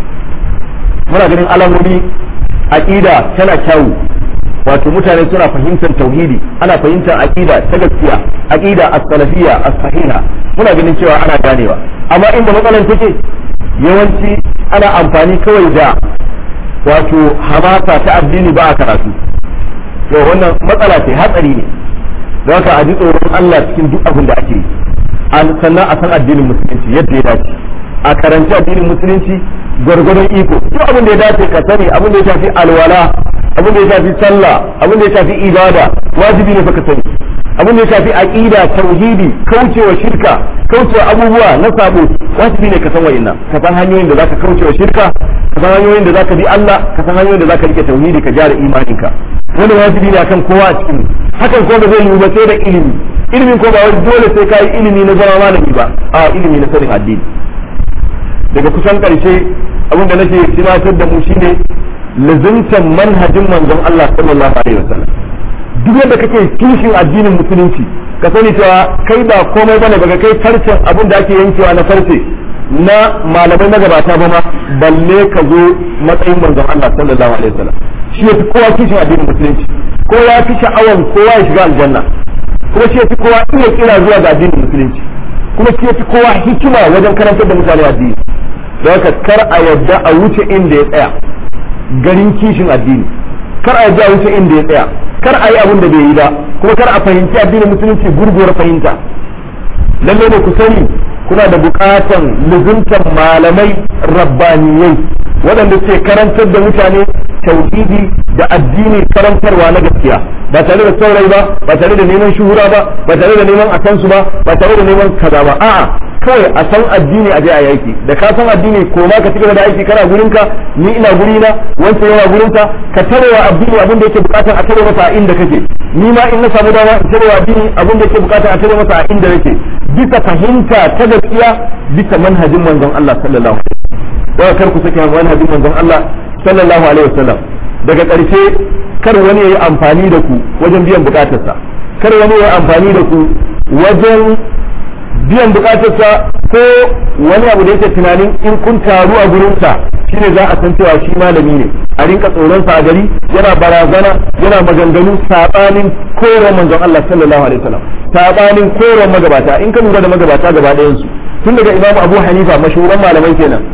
muna ganin alamomi aqida tana kyau wato mutane suna fahimtar tauhidi ana fahimtar aqida ta gaskiya aqida as-salafiyya as-sahiha muna ganin cewa ana ganewa amma inda matsalar take yawanci ana amfani kawai da wato hamasa ta addini ba a karatu to wannan matsala ce hatsari ne don haka a ji tsoron Allah cikin duk abin da ake yi sannan a san addinin musulunci yadda ya dace a karanci addinin musulunci gwargwadon iko duk abin da ya dace ka sani abin da ya shafi alwala abin da ya shafi sallah abin da ya shafi ibada wajibi ne fa ka sani abin da ya shafi aqida tauhidi kaucewa shirka kaucewa abubuwa na sabo wajibi ne ka san wa'annan ka san hanyoyin da zaka kaucewa shirka ka san hanyoyin da zaka bi Allah ka san hanyoyin da zaka rike tauhidi ka gyara imaninka wannan wajibi ne akan kowa a cikin hakan ko ba zai yi ba sai da ilimi ilimin ko ba wai dole sai kai ilimi na zama malami ba a ilimi na sanin addini daga kusan karshe abin da nake tunatar da mu shine lazimtan manhajin manzon Allah sallallahu alaihi wasallam duk yadda kake kishin addinin musulunci ka sani cewa kai ba komai bane ba kai farcen abin da ake yankewa na farce na malamai na gabata ba ma balle ka zo matsayin manzon Allah sallallahu alaihi wasallam shi yafi kowa kishin addinin musulunci ko ya fi sha'awan kowa ya shiga aljanna kuma shi yafi kowa iya kira zuwa ga addinin musulunci kuma shi yafi kowa hikima wajen karantar da mutane addini don haka kar a yadda a wuce inda ya tsaya garin kishin addini kar a yadda a wuce inda ya tsaya kar a yi abin da bai yi ba kuma kar a fahimci addinin musulunci gurguwar fahimta lalle ne ku sani kuna da bukatan luzuntan malamai rabbaniyai waɗanda ke karantar da mutane tauhidi da addini karantarwa na gaskiya ba tare da saurayi ba ba tare da neman shuhura ba ba tare da neman akansu ba ba tare da neman kaza ba a'a kawai a san addini a je a yaki da ka san addini ko ma ka cigaba da aiki kana gurinka ni ina gurina wancan yana gurinka ka tarewa addini abin da yake bukatar a tare masa a inda kake ni ma in na samu dama in tarewa addini abin da yake bukatar a tare masa a inda nake bisa fahimta ta gaskiya bisa manhajin manzon Allah sallallahu alaihi wasallam kar ku sake manhajin manzon Allah sallallahu alaihi wasallam daga ƙarshe kar wani ya yi amfani da ku wajen biyan bukatarsa kar wani ya yi amfani da ku wajen biyan bukatarsa ko wani abu da yake tunanin in kun taru a gurinsa shine za a san cewa shi malami ne a rinka tsoronsa a gari yana barazana yana maganganu sabanin koron manzon Allah sallallahu alaihi wasallam sabanin koron magabata in ka lura da magabata gaba ɗayan su tun daga Imam Abu Hanifa mashuran malamai kenan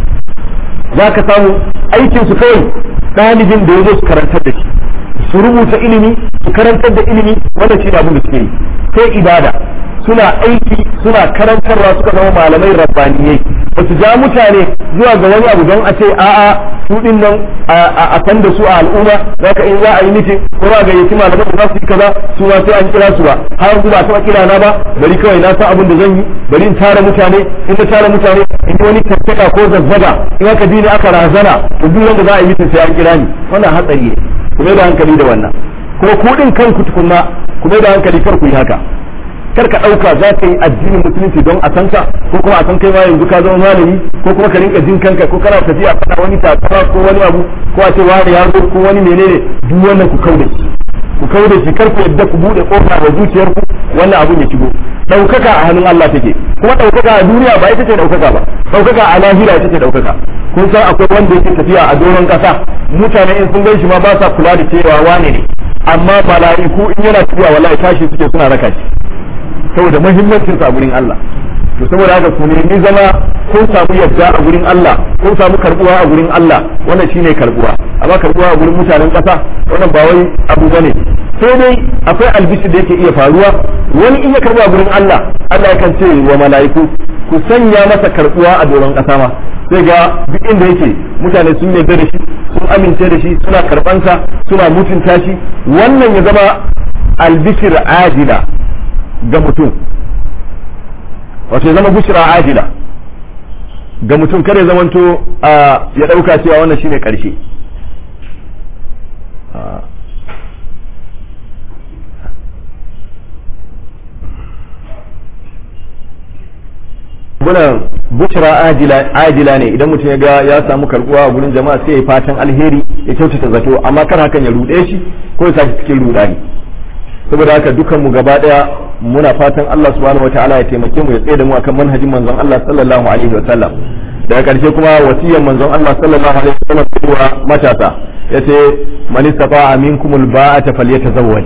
za ka samu aikin su kawai ɗalibin da ya zo su karantar da shi su rubuta ilimi su karantar da ilimi wanda shi abin da suke yi sai ibada suna aiki suna karantarwa suka zama malamai rabbaniyai ba su ja mutane zuwa ga wani abu don a ce a'a su din nan a san da su a al'umma zaka in za a yi mitin ko ba ga yaki malamai da za su yi kaza su ma sai an kira su ba har yanzu ba taɓa kira na ba bari kawai na san abin da zan yi bari in tara mutane in na tara mutane in yi wani tattaka ko zazzaga in aka bi ni aka razana to duk wanda za a yi mitin sai an kira ni wannan hatsari ne ku mai da hankali da wannan kuma ku din kanku tukunna ku mai da hankali kar ku yi haka kar ka ɗauka za ka yi addinin musulunci don a san ka ko kuma a san kai ma yanzu ka zama malami ko kuma ka rinka jin kanka ko kana tafiya a faɗa wani takama ko wani abu ko a ce wani ya zo ko wani menene duk wannan ku kauda shi ku kauda shi kar ku yadda ku buɗe ƙofa wa zuciyarku wannan abun ya shigo ɗaukaka a hannun Allah take kuma ɗaukaka a duniya ba ita ce ɗaukaka ba ɗaukaka a lahira ita ce ɗaukaka kun san akwai wanda yake tafiya a doron ƙasa mutane in sun gan shi ma ba sa kula da cewa wane ne amma mala'iku in yana tafiya wallahi tashi suke suna raka shi saboda muhimmancin sa a gurin Allah to saboda haka ku nemi zama kun samu yadda a gurin Allah kun samu karbuwa a gurin Allah wannan shine karbuwa amma karbuwa a gurin mutanen kasa wannan ba wai abu bane sai dai akwai albishir da yake iya faruwa wani in ya karba gurin Allah Allah yakan ce wa mala'iku ku sanya masa karbuwa a doron kasa ma sai ga duk inda yake mutane sun yarda da shi sun amince da shi suna karbansa suna mutunta shi wannan ya zama albishir ajila ga mutum wato ya zama bushra ajila ga mutum kare zamanto ya dauka cewa wannan shine karshe bunan bushra ajila ajila ne idan mutum ya ga ya samu karbuwa a gurin jama'a sai ya fatan alheri ya kyautata zato amma kar hakan ya rude shi ko ya saki cikin rudani saboda haka dukan mu gaba daya muna fatan Allah subhanahu wataala ya taimake mu ya tsaye da mu akan manhajin manzon Allah sallallahu alaihi wasallam daga karshe kuma wasiyar manzon Allah sallallahu alaihi wasallam cewa matasa yace man istata'a minkum alba'ata falyatazawwaj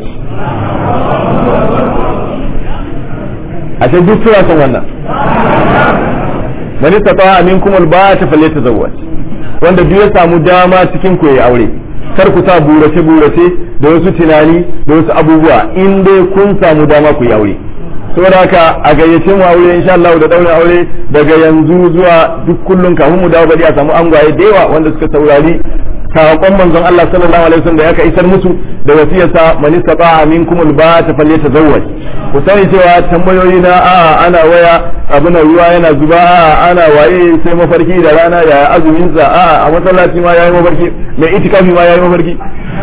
a ce duk suna son wannan man istata'a minkum alba'ata falyatazawwaj wanda duk ya samu dama cikin ku yayi aure kar ku sa burace burace da wasu tunani da wasu abubuwa in dai kun samu dama ku yi aure saboda haka a gayyace mu aure insha Allah da daura aure daga yanzu zuwa duk kullun kafin mu dawo bari a samu angwaye da yawa wanda suka saurari sakon manzon Allah sallallahu alaihi wasallam da yaka isar musu da wasiyarsa man istata'a minkum alba'ata falyatazawwaj ku sani cewa tambayoyi na a ana waya abuna ruwa yana zuba a ana waye sai mafarki da rana ya azumin sa a a masallaci ma yayi mafarki mai itikafi ma yayi mafarki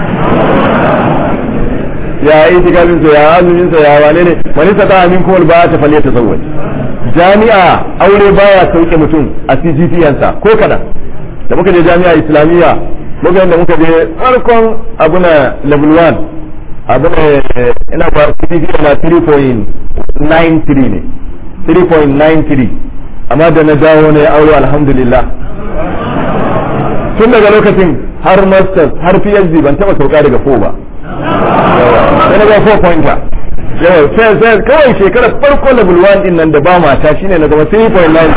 ya itikafin sa ya azumin sa ya wane ne man istata'a minkum alba'ata falyatazawwaj jami'a aure baya sauke mutum a C G P yansa ko kada da muka je jami'a islamiyya muka da muka je farkon abuna level one abuna ina ba C G P na three point nine three ne three point nine three amma da na dawo ne aure alhamdulillah tun daga lokacin har masters har P H D ban taba sauka daga four ba sai na ga four pointer yau sai sai kawai shekarar farko level one din nan da ba mata shine na zama three point nine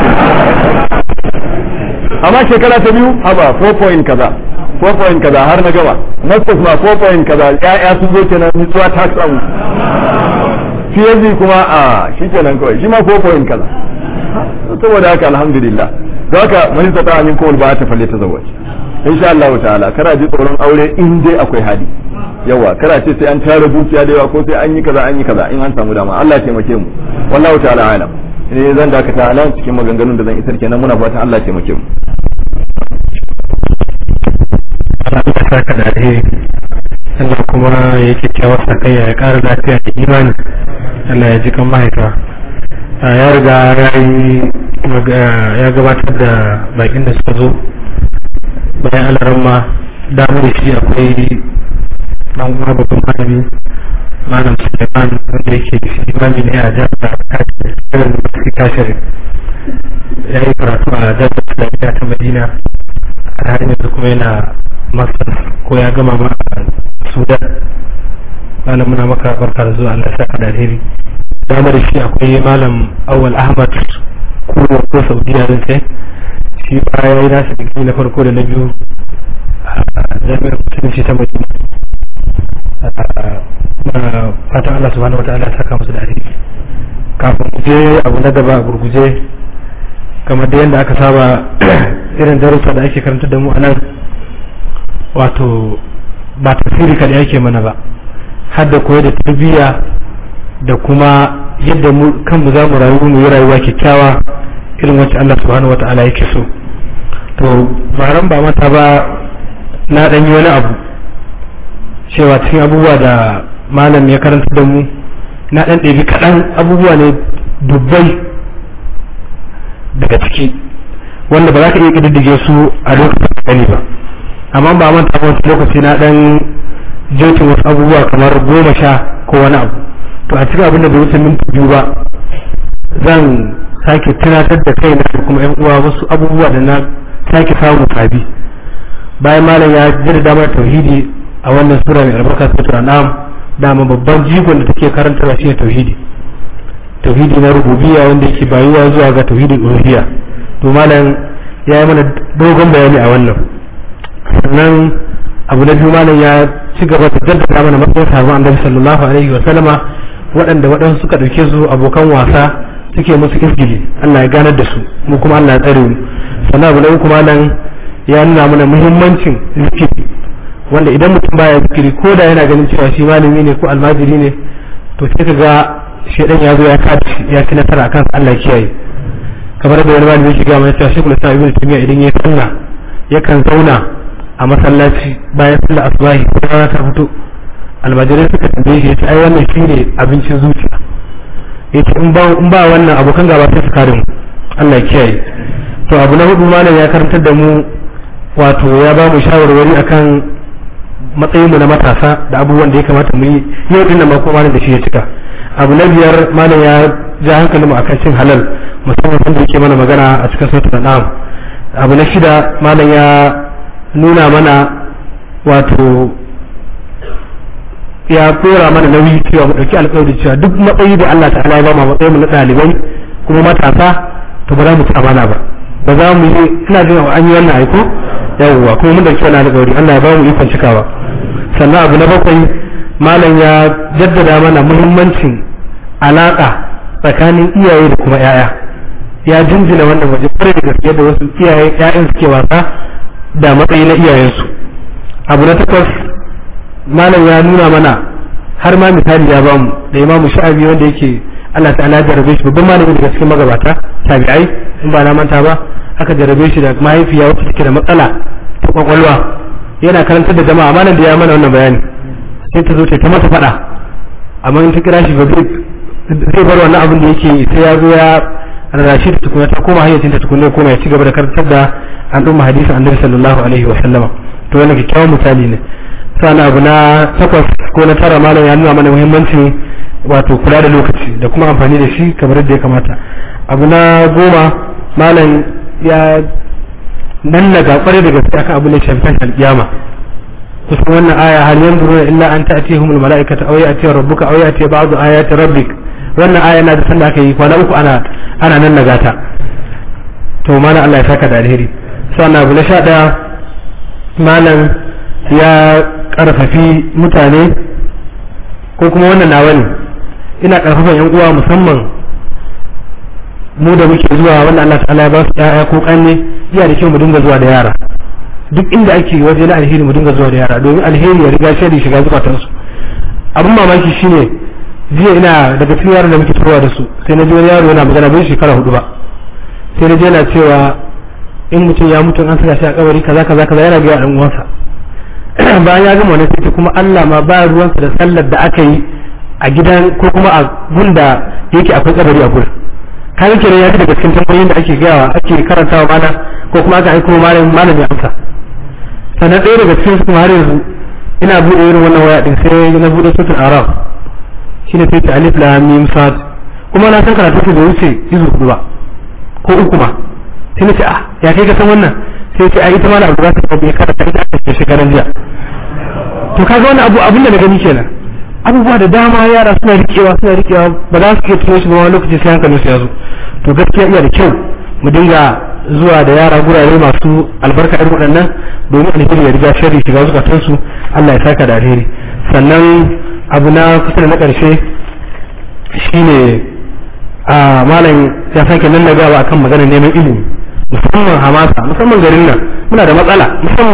amma shekara ta biyu haba four point kaza four point kaza har na gaba masters ma four point kaza ya'ya sun zo kenan nutsuwa ta samu P H D kuma a shi kenan kawai shi ma four point kaza saboda haka alhamdulillah da haka mun tsata amin ko ba ta falle ta zawaci insha Allah ta'ala kara ji tsoron aure in dai akwai hali yawa kara ce sai an tara dukiya da yawa ko sai an yi kaza an yi kaza in an samu dama Allah ya taimake mu wallahu ta'ala alam ne zan dakata nan cikin maganganun da zan isar kenan muna fatan Allah ya taimake mu Allah ya saka da alheri Allah kuma ya kyakkyawar sakayya ya ƙara lafiya da imani Allah ya ji kan mahaifa ya riga ya gabatar da bakin da suka zo bayan alaramma damu da shi akwai dan uwa babban malami malam Suleiman wanda yake imami ne a jami'ar Kashir ya yi karatu a jami'ar ta Madina a har yanzu kuma yana masar ko ya gama ma a Sudan malam muna maka barka da zuwa Allah saka da alheri dama da shi akwai malam Awwal Ahmad ko ko Saudiya zan sai shi ba ya yi nasu digiri na farko da na biyu a jami'ar musulunci ta Madina fatan Allah subhanahu wataala ya saka musu da alheri kafin je abu na gaba a gurguje kamar da yadda aka saba irin darussa da ake karanta da mu a nan wato ba tafsiri kada yake mana ba har da koyar da tarbiyya da kuma yadda mu kanmu za mu rayu mu yi rayuwa kyakkyawa irin wacce Allah subhanahu wataala yake so to baran ba mata ba na dan yi wani abu cewa cikin abubuwa da malam ya karanta da mu na dan ɗebi kaɗan abubuwa ne dubbai daga ciki wanda ba za ka iya ƙididdige su a lokacin gani ba amma ba manta ba wata lokaci na dan jotin wasu abubuwa kamar goma sha ko wani abu to a cikin abin da bai wuce minti biyu ba zan sake tunatar da kai da kuma yan uwa wasu abubuwa da na sake samu sabi bayan malam ya jira damar tauhidi a wannan sura mai albarka sura na'am dama babban jigon da take karantarwa shine tauhidi tauhidi na rububiyya wanda yake bayuwa zuwa ga tauhidin uluhiyya to malam ya yi mana dogon bayani a wannan sannan abu na biyu malam ya ci gaba da jaddada mana matsayin sahabban annabi sallallahu alaihi wa sallama waɗanda waɗansu suka ɗauke su abokan wasa suke musu izgili Allah ya ganar da su mu kuma Allah ya tsare mu sannan abu na uku malam ya nuna mana muhimmancin zikiri wanda idan mutum baya zikiri ko da yana ganin cewa shi malami ne ko almajiri ne to sai ka ga shedan ya zo ya kada ya ci nasara akan Allah ya kiyaye kamar da wani malami yake ga mana cewa Sheikhul Islam Ibn Taymiyyah idan ya sallah yakan zauna a masallaci bayan sallar asubahi ko rana ta fito almajirai suka tambaye shi yace ai wannan shine abincin zuciya yace in ba in ba wannan abokan gaba sai su kare mu Allah ya kiyaye to abu na hudu malam ya karantar da mu wato ya ba mu shawarwari akan matsayin mu na matasa da abubuwan da ya kamata mu yi yau din nan ma ko malam da shi ya cika abu na biyar malam ya ja hankalinmu akan cin halal musamman wanda yake mana magana a cikin sautin na'am abu na shida malam ya nuna mana wato ya kora mana nauyi cewa mu dauki alƙawari cewa duk matsayi da Allah ta'ala ya ba mu matsayin mu na ɗalibai kuma matasa to ba za mu ci amana ba ba za mu yi ina jin an yi wannan aiko yawwa kuma mun dauki wannan alƙawari Allah ya ba mu ikon cikawa sannan abu na bakwai malam ya jaddada mana muhimmancin alaka tsakanin iyaye da kuma yaya ya jinjina wannan waje kwarai da gaske da wasu iyaye ƴaƴan suke wasa da matsayi na iyayensu abu na takwas malam ya nuna mana har ma misali ya bamu da imamu sha'abi wanda yake Allah ta'ala jarabe shi babban malami daga cikin magabata tabi'ai in ba na manta ba aka jarabe shi da mahaifiya wacce take da matsala ta kwakwalwa yana karantar da jama'a malam da ya mana wannan bayani sai ta zo ta ta mata faɗa amma in ta kira shi ba zai bar wannan abin da yake sai ya zo ya rarrashi ta tukuna ta koma hayyacin ta tukuna kuma ya ci gaba da karantar da al'umma hadisin annabi sallallahu alaihi wa sallama to wannan kyakkyawan misali ne sana abu na takwas ko na tara malam ya nuna mana muhimmancin wato kula da lokaci da kuma amfani da shi kamar yadda ya kamata abu na goma malam ya nallaga kwarai da gaske akan abu ne shafi alkiyama kusan wannan aya hal yanzuruna illa an ta'tihumul mala'ikatu aw ya'ti rabbuka aw ya'ti ba'du ayati rabbik wannan aya na da sanda aka yi kwana uku ana ana nallaga ta to malam Allah ya saka da alheri sannan abu na sha daya malam ya karfafi mutane ko kuma wannan nawa ne ina karfafa yan uwa musamman mu da muke zuwa wannan Allah ta'ala ya ba su ƴaƴa ko kanne iya da kyau mu dinga zuwa da yara duk inda ake waje na alheri mu dinga zuwa da yara domin alheri ya riga shari shiga zukatan su abin mamaki shine jiya ina daga cikin yaran da muke tarowa da su sai na ji wani yaro yana magana bai shekara hudu ba sai na je yana cewa in mutum ya mutu an saka shi a kabari kaza kaza kaza yana ga ɗan uwansa bayan ya gama wani sai kuma Allah ma ba ruwansa da sallar da aka yi a gidan ko kuma a gunda yake akwai kabari a gurin kan kenan ya fi daga cikin tambayoyin da ake gawa ake karantawa mana ko kuma aka aiko malam malam ya amsa sannan ɗaya daga cikin su kuma har yanzu ina buɗe irin wannan waya din sai na buɗe suratul araf shine sai ta alif lam mim sad kuma na san karatu da wuce izu hudu ba ko uku ma sai na ce ah ya kai ka san wannan sai ce ai ita ma na abu za ta bai karanta ita ake shekaran jiya to kaga wannan abu abin da na gani kenan abubuwa da dama yara suna rikewa suna rikewa ba za su iya tuno shi ba wani lokaci sai hankalin su ya zo to gaskiya iya da kyau mu dinga zuwa da yara gurare masu albarka irin waɗannan domin alheri ya riga sharri shiga zukatan su Allah ya saka da alheri sannan abu na kusa da na ƙarshe shine a malam ya sake nan nagawa akan maganar neman ilimi musamman hamasa musamman garin nan muna da matsala musamman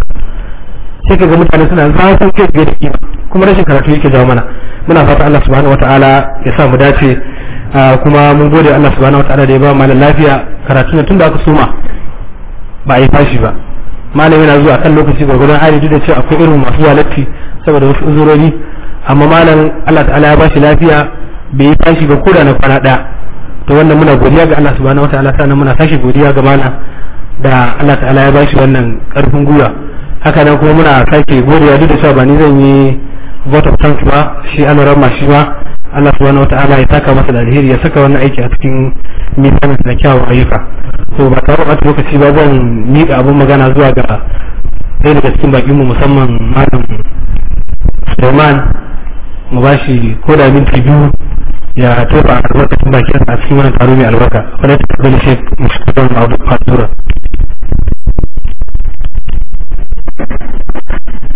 sai ka ga mutane suna zafin kai fiye da kima kuma rashin karatu yake jawo mana muna fata Allah subhanahu wataala ya sa mu dace kuma mun gode Allah subhanahu wataala da ya ba malam lafiya karatu ne tunda aka soma ba a yi fashi ba malam yana zuwa kan lokaci gwargwadon hali duk da cewa akwai irin masu walatti saboda wasu uzurori amma malam Allah ta'ala ya ba shi lafiya bai yi fashi ba ko da na kwana daya to wannan muna godiya ga Allah subhanahu wataala sannan muna sake godiya ga malam da Allah ta'ala ya ba shi wannan karfin gwiwa haka nan kuma muna sake godiya duk da cewa ba ni zan yi vote of thanks ba shi an rama shi ma Allah subhanahu wataala ya saka masa da alheri ya saka wannan aiki a cikin misanin da kyawun ayyuka so ba tare da lokaci ba zan miƙa abin magana zuwa ga ɗaya daga cikin bakin mu musamman malam Suleiman mu ba shi ko da minti biyu ya tofa albarkacin bakin a cikin wannan taro mai albarka wanda ta tabbata shi mushkilan abu fatura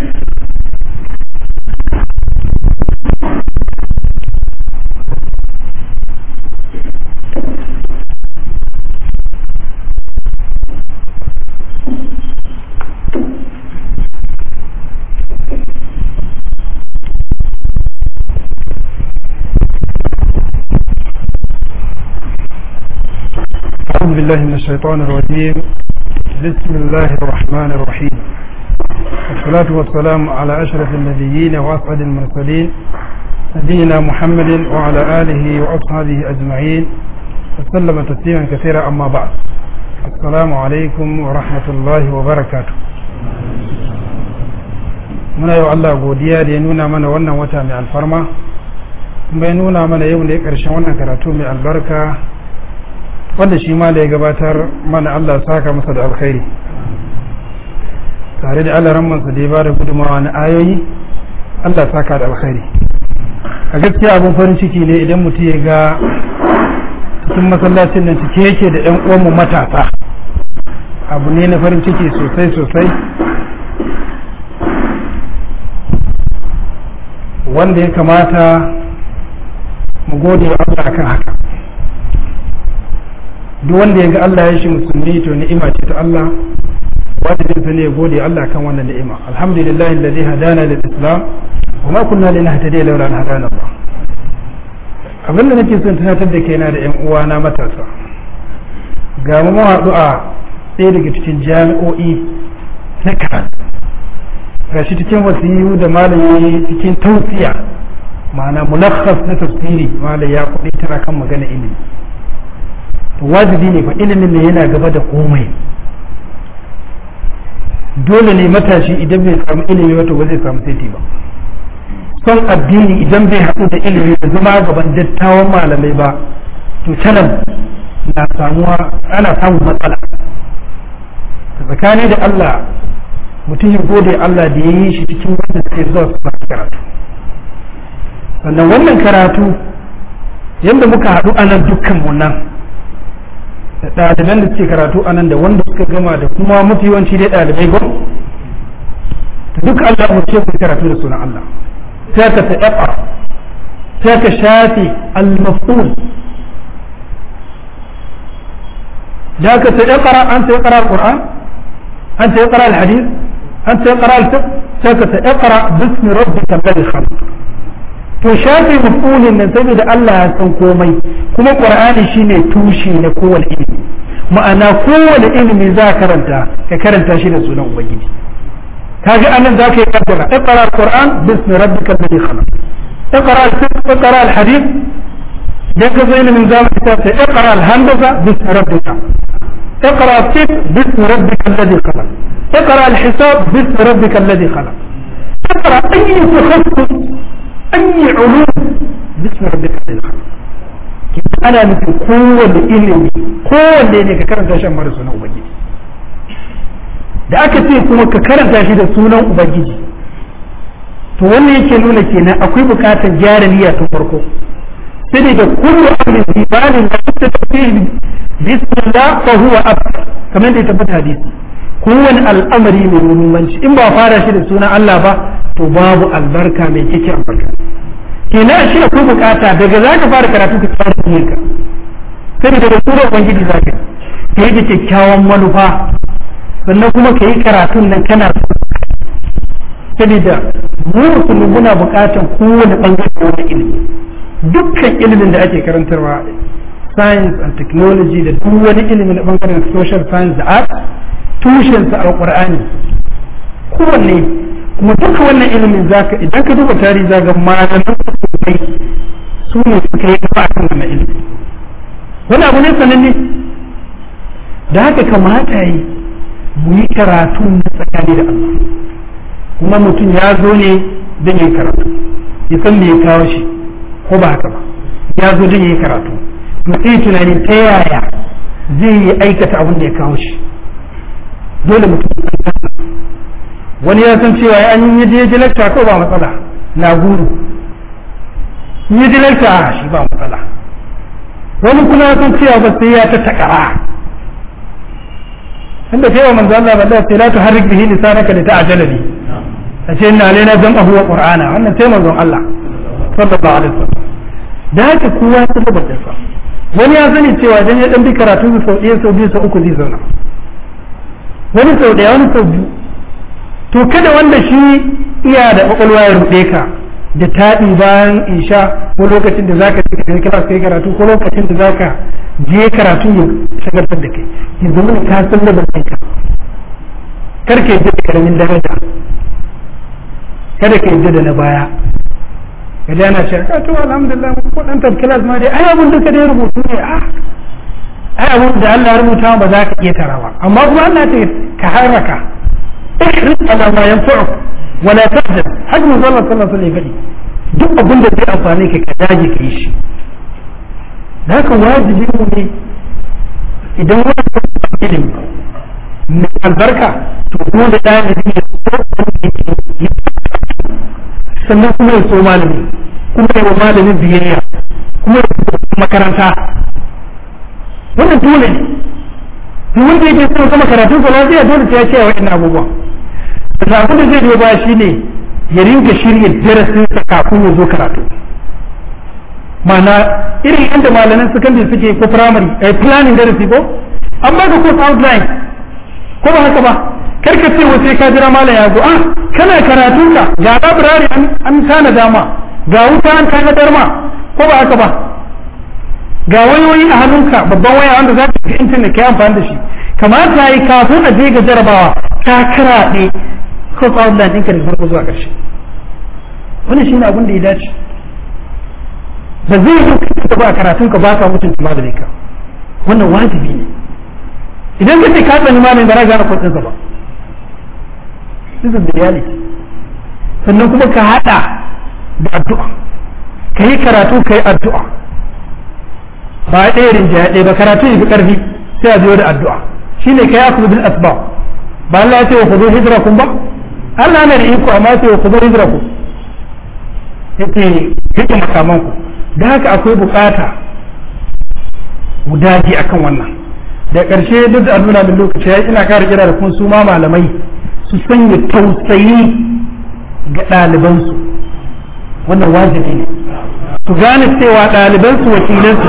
أعوذ بالله من الشيطان الرجيم. بسم الله الرحمن الرحيم. والصلاة والسلام على أشرف النبيين وأسعد المرسلين نبينا محمد وعلى آله وأصحابه أجمعين وسلم تسليما كثيرا. أما بعد، السلام عليكم ورحمة الله وبركاته. muna yau Allah godiya da ya nuna mana wannan wata mai alfarma, kuma ya nuna mana yau ne ƙarshen wannan karatu mai albarka wanda shi ma da ya gabatar mana. Allah saka masa da alkhairi, tare da Allah rammansa da ya ba da gudunmawa na ayoyi. Allah saka da alkhairi. A gaskiya abin farin ciki ne idan mutum ya ga cikin masallacin nan cike yake da ƴan uwanmu matasa. Abu ne na farin ciki sosai sosai, wanda ya kamata mu gode wa Allah akan haka. Duk wanda ya ga Allah ya shi musulmi to ni'ima ce ta Allah, wajibin sa ne ya gode Allah kan wannan ni'ima. Alhamdulillahi alladhi hadana lil islam wa ma kunna linahtadiya lawla an hadana Allah. Abin da nake son tunatar da kaina da ƴan uwana matasa, ga mu haɗu a ɗaya daga cikin jami'o'i na karatu, gashi cikin wasiyu da malami cikin tausiya, ma'ana mulakhas na tafsiri, malam ya kuɗi tana kan magana ilimi. Wajibi ne fa ilimin ne yana gaba da komai. Dole ne matashi idan bai samu ilimi ba to ba zai samu saiti ba. Son addini idan bai haɗu da ilimi da zama gaban dattawan malamai ba to canan na samuwa, ana samun matsala. Tsakani da Allah mutum ya gode Allah da ya yi shi cikin wanda suke zuwa su masu karatu. Sannan wannan karatu yadda muka haɗu a nan dukkanmu nan, da ɗaliban da suke karatu a nan da wanda suka gama da kuma mafi yawanci dai ɗalibai gwam, ta duka Allah umarce ku karatu da sunan Allah. sai ka ta ƙafa, sai ka shafi al-maf'ul. da ka ta ƙara an ta ƙara al-Qur'an, an ta ƙara al-hadith, an ta ƙara al-fiqh, sai ka ta ƙara bismi rabbika alladhi khalaq. to shafi maf'ulin nan saboda Allah ya san komai, kuma Qur'ani shine tushe na kowane ilimi. ma'ana kowane ilimi za ka karanta ka karanta shi da sunan Ubangiji. kaga anan za ka yi kaddara iqra al-Qur'an bismi rabbika alladhi khalaq, iqra al-fiqh, iqra al-hadith. dan ka zo ilimin zamani ta ce iqra al-handaza bismi rabbika, iqra al-fiqh bismi rabbika alladhi khalaq, iqra al-hisab bismi rabbika alladhi khalaq, iqra ayyi takhasus أي علوم باسم ربك الذي خلق. أنا مثل قوة إلمي قوة اللي كرنت شيء مرة سنة أبجدي. da aka ce kuma ka karanta shi da sunan Ubangiji, to wannan yake nuna kenan akwai bukatar gyara niyya tun farko. sai da kullu amrin zibalin da ta tafi bismillah fa huwa ab, kamar da ya tabbata hadisi. kowane al'amari mai muhimmanci in ba fara shi da sunan Allah ba to babu albarka mai kike albarka. kenan shi akwai bukata daga za ka fara karatu ka fara yin ka, sai daga sunan Ubangiji za ka yi da kyakkyawan manufa, sannan kuma ka yi karatun nan kana saboda mu musulmi muna bukatan kowane bangare na wani ilimi. dukkan ilimin da ake karantarwa, science and technology da duk wani ilimin na bangaren social science da art, tushensa alqur'ani kowanne. kuma duka wannan ilimin zaka idan ka duba tarihi zaka malaman sosai su ne suka yi gaba akan wannan ilimi. wani abu ne sananne, da haka kamata yi mu yi karatu na tsakani da Allah. kuma mutum ya zo ne don yi karatu, ya san me ya kawo shi ko ba haka ba, ya zo don yi karatu to sai tunani ta yaya zai yi aikata abin da ya kawo shi. dole mutum wani ya san cewa an yi je lecture ko ba matsala na guru, yi je lecture shi ba matsala. wani kuma ya san cewa ba sai ya ta takara, inda kai wa manzo Allah balla sai la tuharrik bihi lisanaka li ta'jala bi, ace inna alaina jam'ahu wa qur'ana, wannan sai manzon Allah sallallahu alaihi wasallam. da haka kowa ya san da sa. wani ya sani cewa dan ya dan bi karatu sau ɗaya sau biyu sau uku zai zauna, wani sau ɗaya wani sau biyu. to kada wanda shi iya da kwakwalwa ya ruɗe ka da taɗi bayan isha ko lokacin da zaka je kai class kai karatu ko lokacin da zaka je karatu ya shagaltar da kai ya zama ka san da banka kar ka yi da karamin daraja kada ka yi da na baya kada yana cewa ka to alhamdulillah ko dan tab class ma dai ai abun da ka dai rubutu ne a ai abun da Allah ya rubuta ba za ka iya tarawa amma kuma Allah ta ka haraka ihris ala ma yanfa'uk wala tahzan hajji manzo Allah sallallahu alaihi wasallam duk abin da zai amfane ka ka dage ka yi shi da haka wajibi mu ne idan wani ilimi mai albarka to kuma da ɗalibi ya so sannan kuma ya so malami kuma ya wa malamin biyayya kuma ya so makaranta wannan dole ne duk wanda yake so kuma karatun sa lafiya dole sai ya ce wa'annan abubuwa da abin da zai biyo ba shi ne ya rinka shirya darasin sa kafin ya zo karatu ma'ana irin yadda malaman secondary suke ko primary eh planning darasi ko an ba ka course outline ko ba haka ba kar ka ce wace ka jira malam ya zo ah kana karatun ka ga library an an tana dama ga wuta an tana darma ko ba haka ba ga wayoyi a hannunka babban waya wanda za ka ga internet kai amfani da shi kamata yi kafin a je ga jarabawa ka karaɗe ko tsawon da ɗinka da farko zuwa ƙarshe wannan shi ne abin da ya dace ba zai yi ka ba karatun ka ba ka mutunta malamin ka wannan wajibi ne idan ka ce ka tsani malamin ba za ka gane kwatsinsa ba this is the reality sannan kuma ka haɗa da addu'a ka yi karatu ka yi addu'a ba ɗaya rinjaya ɗaya ba karatu ya fi ƙarfi sai a biyo da addu'a shine ka yi aku bil asbab ba Allah ya ce wa kudu hijrakum ba Allah na da iko amma ya ce wa kudu hijrakum yake rike makaman ku da haka akwai bukata mu daji akan wannan da ƙarshe duk da nuna min lokaci ya ina kara kira da kuma su ma malamai su sanya tausayi ga ɗalibansu wannan wajibi ne su gane cewa ɗalibansu wakilansu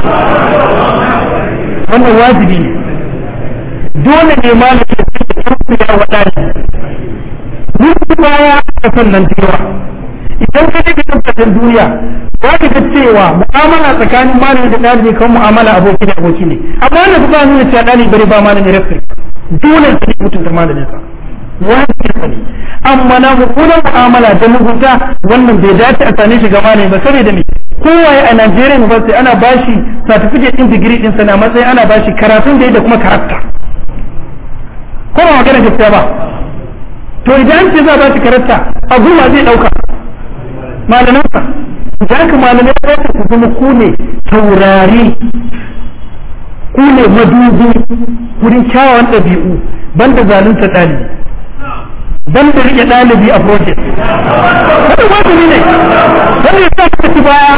wannan wajibi ne dole ne malamin ya tausaya wa ɗalibi mutu baya a sannan cewa idan ka daga tabbatar duniya za ka ga cewa mu'amala tsakanin malami da ɗalibi kan mu'amala aboki da aboki ne amma wanda su ba nuna cewa ɗalibi bari ba malami respect dole su ne mutunta malamin sa wajibi ne amma na mummunan mu'amala da mugunta wannan bai dace a same shi ga malami ba saboda me kowaye a Najeriya ne ba sai ana bashi certificate din degree din sa na matsayin ana bashi karatun da da kuma karakta ko ba magana gaskiya ba to idan ce za ba shi karakta a goma zai dauka malaman sa idan ka malamai ba su kuma ku ne taurari ku ne madubi wurin kyawawan ɗabi'u banda zalunta ɗalibi dan da rike dalibi a project wannan wajibi ne dan ya sa ka ci baya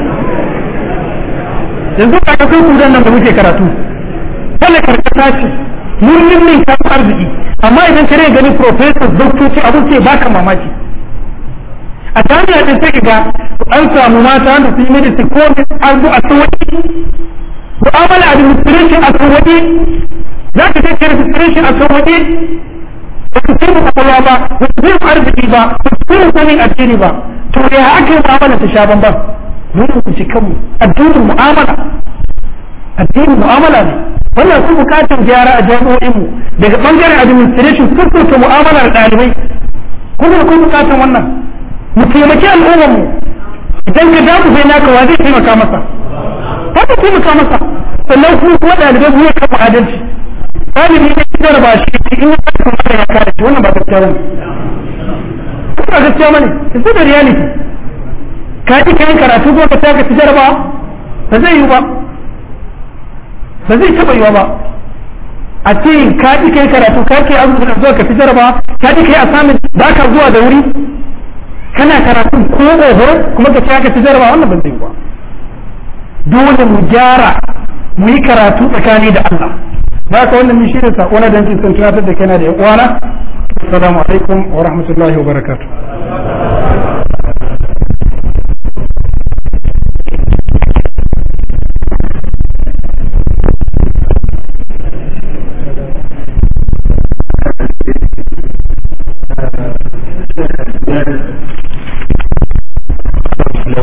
yanzu ka kai kudan nan da muke karatu wannan karkata ce murnin ne ka arziki amma idan kare gani professors doctoci abun ce baka mamaki a jami'a din sai ga an samu mata da su yi medicine ko an zo a tsawaji mu'amala administration a tsawaji za ka je registration a tsawaji ba su sai kwakwalwa ba ba su sai arziki ba ba su sai sanin addini ba to ya aka yi mu'amala ta sha bambam dole ku ci kanmu addinin mu'amala addinin mu'amala ne wannan su bukatar gyara a jami'o'in mu daga bangaren administration sun mu'amalar ɗalibai kuma ku bukatar wannan mu taimaki al'ummar mu idan ka damu sai naka wa zai taimaka masa ba ka taimaka masa sannan kuma kuma ɗalibai mu ya kafa adalci ɗalibi ne ki jaraba shi in ya kuma ya kare shi wannan ba gaskiya bane ba gaskiya bane it's the reality ka ji kayan karatu ko ka ta ka ci jaraba ba zai yi ba ba zai taɓa yiwa ba a ce ka ji kai karatu ka ke abu da zuwa ka ci jaraba ka ji kai assignment ba ka zuwa da wuri kana karatu ko oho kuma ka ci ka ci jaraba wannan ba zai yi ba dole mu gyara mu yi karatu tsakani da Allah ba ka wannan shi ne sako na danci sun tunatar da kana da yan uwana assalamu alaikum wa rahmatullahi wa barakatuh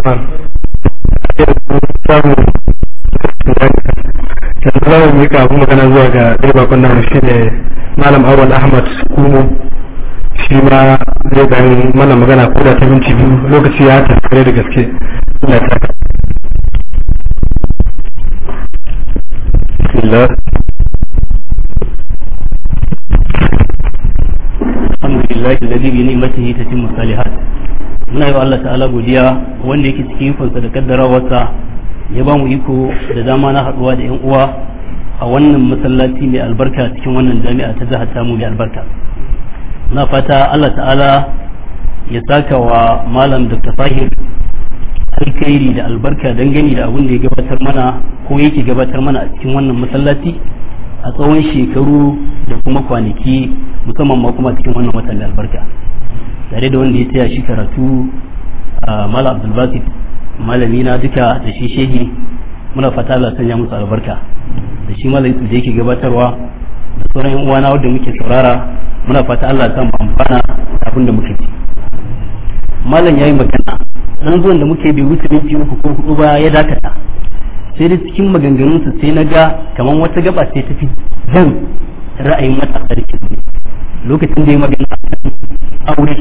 Suleiman samu yanzu za mu mika abu magana zuwa ga ɗaya bakon namu shi ne Malam Awal Ahmad Kumo, shi ma zai bayan mana magana ko da ta minti biyu, lokaci ya tafi da gaske. Allah ya saka. Bismillah. Alhamdulillah alladhi bi ni'matihi tatimmu salihat. Muna yi wa Allah ta'ala godiya wanda yake cikin ikonsa da kaddarawarsa ya ba mu iko da dama na haduwa da yan uwa a wannan masallaci mai albarka cikin wannan jami'a ta jihar tamu mai albarka. Muna fata Allah ta'ala ya saka wa malam Dr. Fahim alkhairi da albarka dangane da abin da ya gabatar mana ko yake gabatar mana a cikin wannan masallaci a tsawon shekaru da kuma kwanaki, musamman ma kuma cikin wannan watan da albarka, tare da wanda ya taya shi karatu a Malam Abdulbasit, malami na duka da shi shehi. Muna fata Allah sanya musu albarka, da shi malam Yusuf da yake gabatarwa da sauran yan uwana wanda muke saurara. Muna fata Allah ya mu amfana da abin da muke ci. Malam yayi magana dan zuwan da muke bi wuce minti uku ko hudu ba ya dakata, sai da cikin maganganunsa sai na ga kamar wata gaba sai ta fi jan ra'ayin matasa da ke lokacin da ya magana aure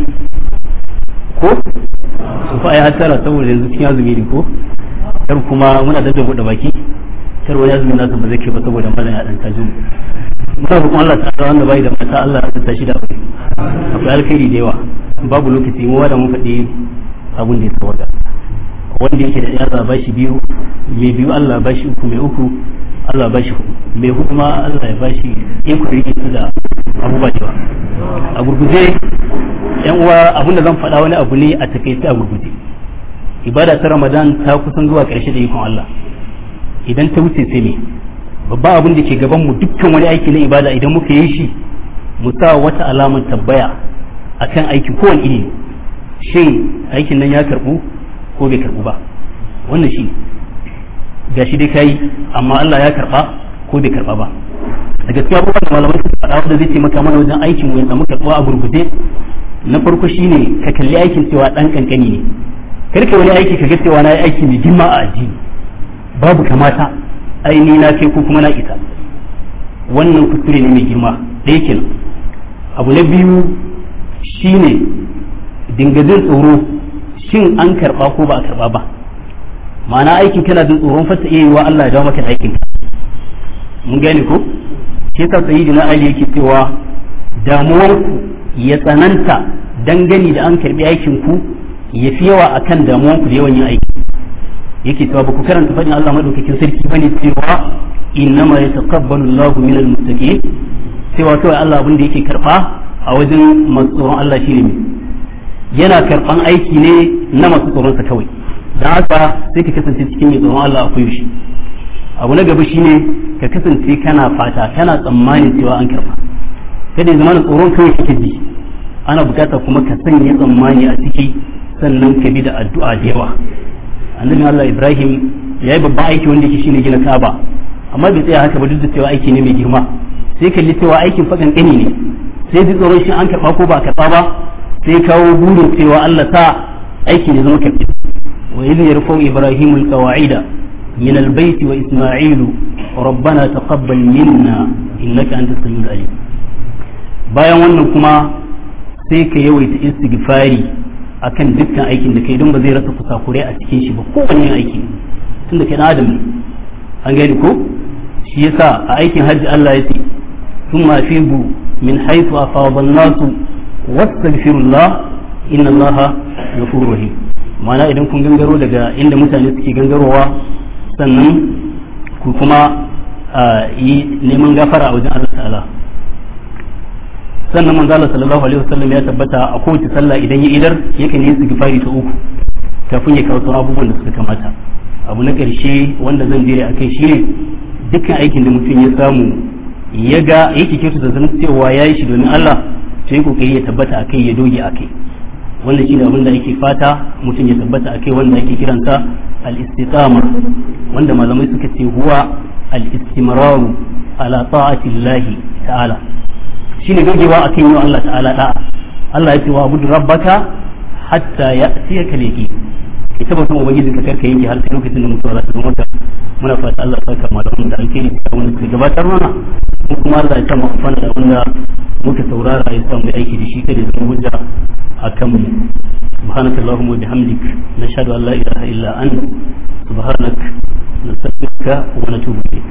ko su fa ya tara saboda yanzu cikin azumi ne ko kar kuma muna da buɗe baki kar wani azumi nasa ba zai kai ba saboda mana ya dan taji muna roƙon Allah ta wanda bai da mata Allah ya tsaya shi da aure. Akwai alkhairi da yawa, babu lokaci mu wada mun faɗi abun da ya tsawaga. Wanda yake da yara ba shi biyu, mai biyu Allah ba shi uku, mai uku Allah ba shi hudu, mai hudu ma Allah ya ba shi iko rike su da abubuwa da yawa. A gurguje yan uwa, abinda zan faɗa wani abu ne a takaice a gurguje. Ibada ta Ramadan ta kusan zuwa ƙarshe da ikon Allah. Idan ta wuce sai ne babban abin da ke gaban mu, dukkan wani aiki na ibada idan muka yi shi mu sa wata alamar tabbaya akan aiki kowane iri, shin aikin nan ya karbu ko bai karbu ba. Wannan shi gashi dai kai, amma Allah ya karba ko bai karba ba. Da gaskiya abubuwan da malamai suka faɗa wanda zai taimaka mana wajen aikin mu ya samu karbuwa a gurguje. Na farko shine ka kalli aikin cewa dan kankani ne, kar ka wani aiki ka ga cewa na yi aiki mai girma a addini, babu kamata aini na kai ko kuma na isa. Wannan kuskure ne mai girma ɗaya kenan. Abu na biyu shine dingajin tsoro, shin an karba ko ba a karba ba. Ma'ana aikin kana jin tsoron fata iya yiwa Allah ya dawo maka aikin ka. Mun gane ko? Shi yasa sayyidina Ali yake cewa damuwarku ya tsananta dangane da an karbi aikin ku ya fi yawa akan damuwanku da yawan yin aiki. Yake cewa ba ku karanta faɗin Allah madaukakin sarki bane cewa innama yataqabbalu Allahu minal muttaqin, cewa kawai Allah abin da yake karba a wajen masu tsoron Allah shine ne yana karban aiki ne na masu tsoron sa kawai. Dan haka sai ka kasance cikin mai tsoron Allah a koyaushe. Abu na gaba shine ka kasance kana fata, kana tsammanin cewa an karba, kada ya zama tsoron kawai kake ji. Ana bukata kuma ka sanya tsammani a ciki, sannan ka bi da addu'a da yawa. Annabi Allah Ibrahim ya yi babban aiki wanda yake shine gina Kaaba, amma bai tsaya haka ba, duk da cewa aiki ne mai girma. Sai kalli cewa aikin fakan kani ne, sai ji tsoron shi an karba ko ba karba ba, sai kawo burin cewa Allah sa aiki ne zama karbi. Wa idh yarfa'u Ibrahimu al-qawa'ida min al-bayt wa Isma'ilu rabbana taqabbal minna innaka antas samiul alim. Bayan wannan kuma sai ka yawaita istighfari akan dukkan aikin da kai, don ba zai rasa kusakurai a cikin shi ba, kowanne aiki tun da kai na adam ne. An gani ko? Shi yasa a aikin hajji Allah ya ce thumma fibu min haythu afada an-nasu wastaghfirullah inna Allaha ghafurur rahim. Ma'ana idan kun gangaro daga inda mutane suke gangarowa, sannan ku kuma yi neman gafara a wajen Allah ta'ala. Sannan manzo Allah sallallahu alaihi wasallam ya tabbata a kowace sallah idan ya idar yakan yi istighfari ta uku kafin ya kawo sauran abubuwan da suka kamata. Abu na ƙarshe wanda zan jere akai shine dukkan aikin da mutum ya samu ya ga yake kyautu da zan cewa ya yi shi domin Allah, sai kokari ya tabbata akai, ya doge akai. Wannan shine abin da ake fata mutum ya tabbata akai, wanda ake kiransa al-istiqama, wanda malamai suka ce huwa al-istimraru ala ta'ati Allah ta'ala. Shine dogewa akan yi Allah ta'ala da'a. Allah ya ce wa abudu rabbaka hatta ya'tiyaka al-yaqin. ita mutum ubangiji ka karka yanke har sai lokacin da mutuwa za ta zo mata. Muna fata Allah ya saka malaman da alheri da wanda suka gabatar mana, ko kuma Allah ya sa mu amfana da wanda muka saurara ya sa mu aiki da shi kada ya zama hujja akan mu. سبحانك اللهم وبحمدك نشهد أن لا إله إلا أنت سبحانك نستغفرك ونتوب إليك.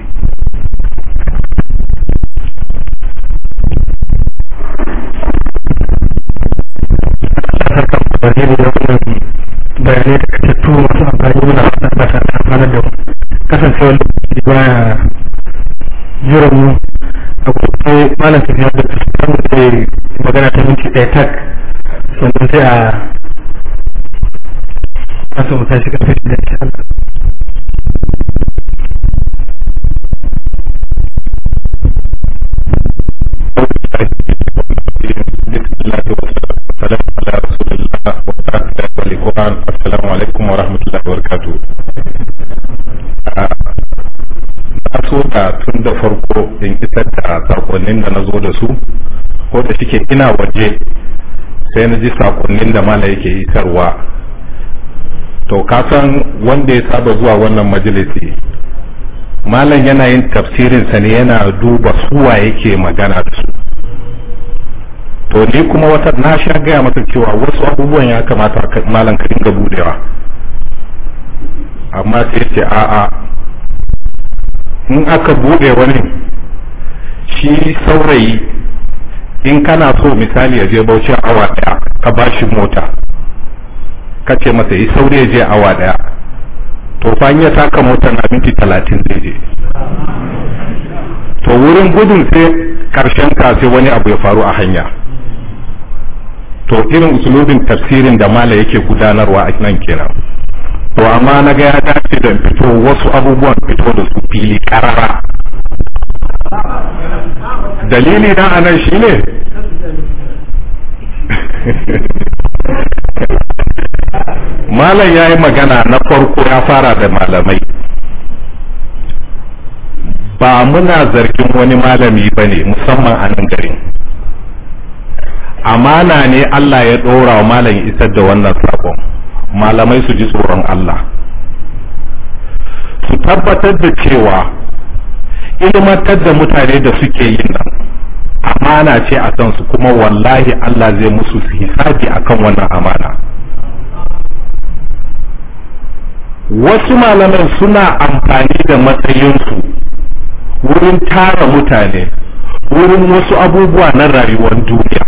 bayanai da katattu masu amfani muna fata ba ta amfana da kasancewar da baya jiran mu akwai malam tafiya da samun sai magana ta minti ɗaya tak sannan sai a kasu mu tashi karfe da insha Allah. Assalamu alaikum wa rahmatullahi wa barakatuh. Na so da tun da farko in isar da sakonnin da na zo da su, ko da shike ina waje sai na ji sakonnin da mala yake isarwa. To kasan wanda ya saba zuwa wannan majalisi, malam yana yin tafsirinsa ne yana duba suwa yake magana da su. To ni kuma wata na sha gaya masa cewa wasu abubuwan ya kamata malam ka dinga budewa, amma sai ce a'a, in aka bude wani shi saurayi in kana so misali ya je Bauchi awa daya ka bashi mota ka ce masa yi saurayi ya je awa daya, to fa ya taka mota na minti talatin zai je. To wurin gudun sai karshen ka sai wani abu ya faru a hanya. To irin usulubin tafsirin da mala yake gudanarwa a nan kenan. To amma na ga ya dace da fito wasu abubuwan fito da su fili karara. Dalili na anan shine malam ya yi magana na farko ya fara da malamai. Ba muna zargin wani malami ba ne musamman a nan garin. Amana ne Allah ya ɗora wa malam isar da wannan sakon. Malamai su ji tsoron Allah, su tabbatar da cewa ilmantar da mutane da suke yin nan amana ce a kansu, kuma wallahi Allah zai musu hisabi akan wannan amana. Wasu malaman suna amfani da matsayinsu wurin tara mutane wurin wasu abubuwa na rayuwar duniya.